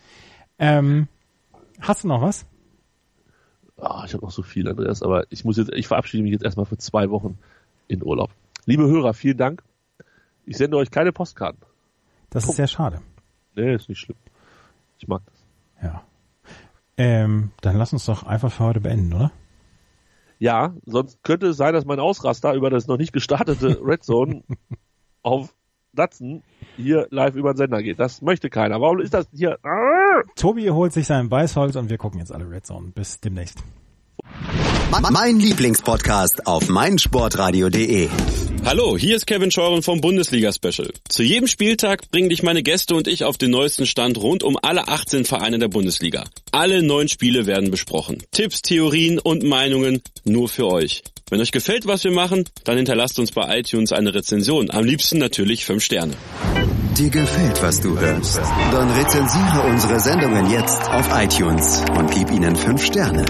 du noch was? Ich habe noch so viel, Andreas, aber ich verabschiede mich jetzt erstmal für 2 Wochen in Urlaub. Liebe Hörer, vielen Dank. Ich sende euch keine Postkarten. Das ist sehr schade. Nee, ist nicht schlimm. Ich mag das. Ja. Dann lass uns doch einfach für heute beenden, oder? Ja, sonst könnte es sein, dass mein Ausraster über das noch nicht gestartete Red Zone auf Datsen hier live über den Sender geht. Das möchte keiner. Warum ist das hier? Tobi holt sich sein Beißholz und wir gucken jetzt alle Red Zone. Bis demnächst. Mein Lieblingspodcast auf meinsportradio.de. Hallo, hier ist Kevin Scheuren vom Bundesliga-Special. Zu jedem Spieltag bringen dich meine Gäste und ich auf den neuesten Stand rund um alle 18 Vereine der Bundesliga. Alle 9 Spiele werden besprochen. Tipps, Theorien und Meinungen nur für euch. Wenn euch gefällt, was wir machen, dann hinterlasst uns bei iTunes eine Rezension. Am liebsten natürlich 5 Sterne. Dir gefällt, was du hörst? Dann rezensiere unsere Sendungen jetzt auf iTunes und gib ihnen 5 Sterne.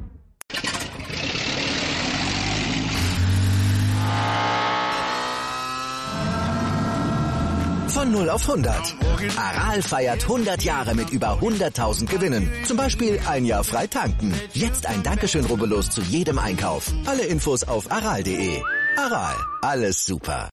Von 0 auf 100. Aral feiert 100 Jahre mit über 100.000 Gewinnen. Zum Beispiel ein Jahr frei tanken. Jetzt ein Dankeschön, rubbellos zu jedem Einkauf. Alle Infos auf aral.de. Aral, alles super.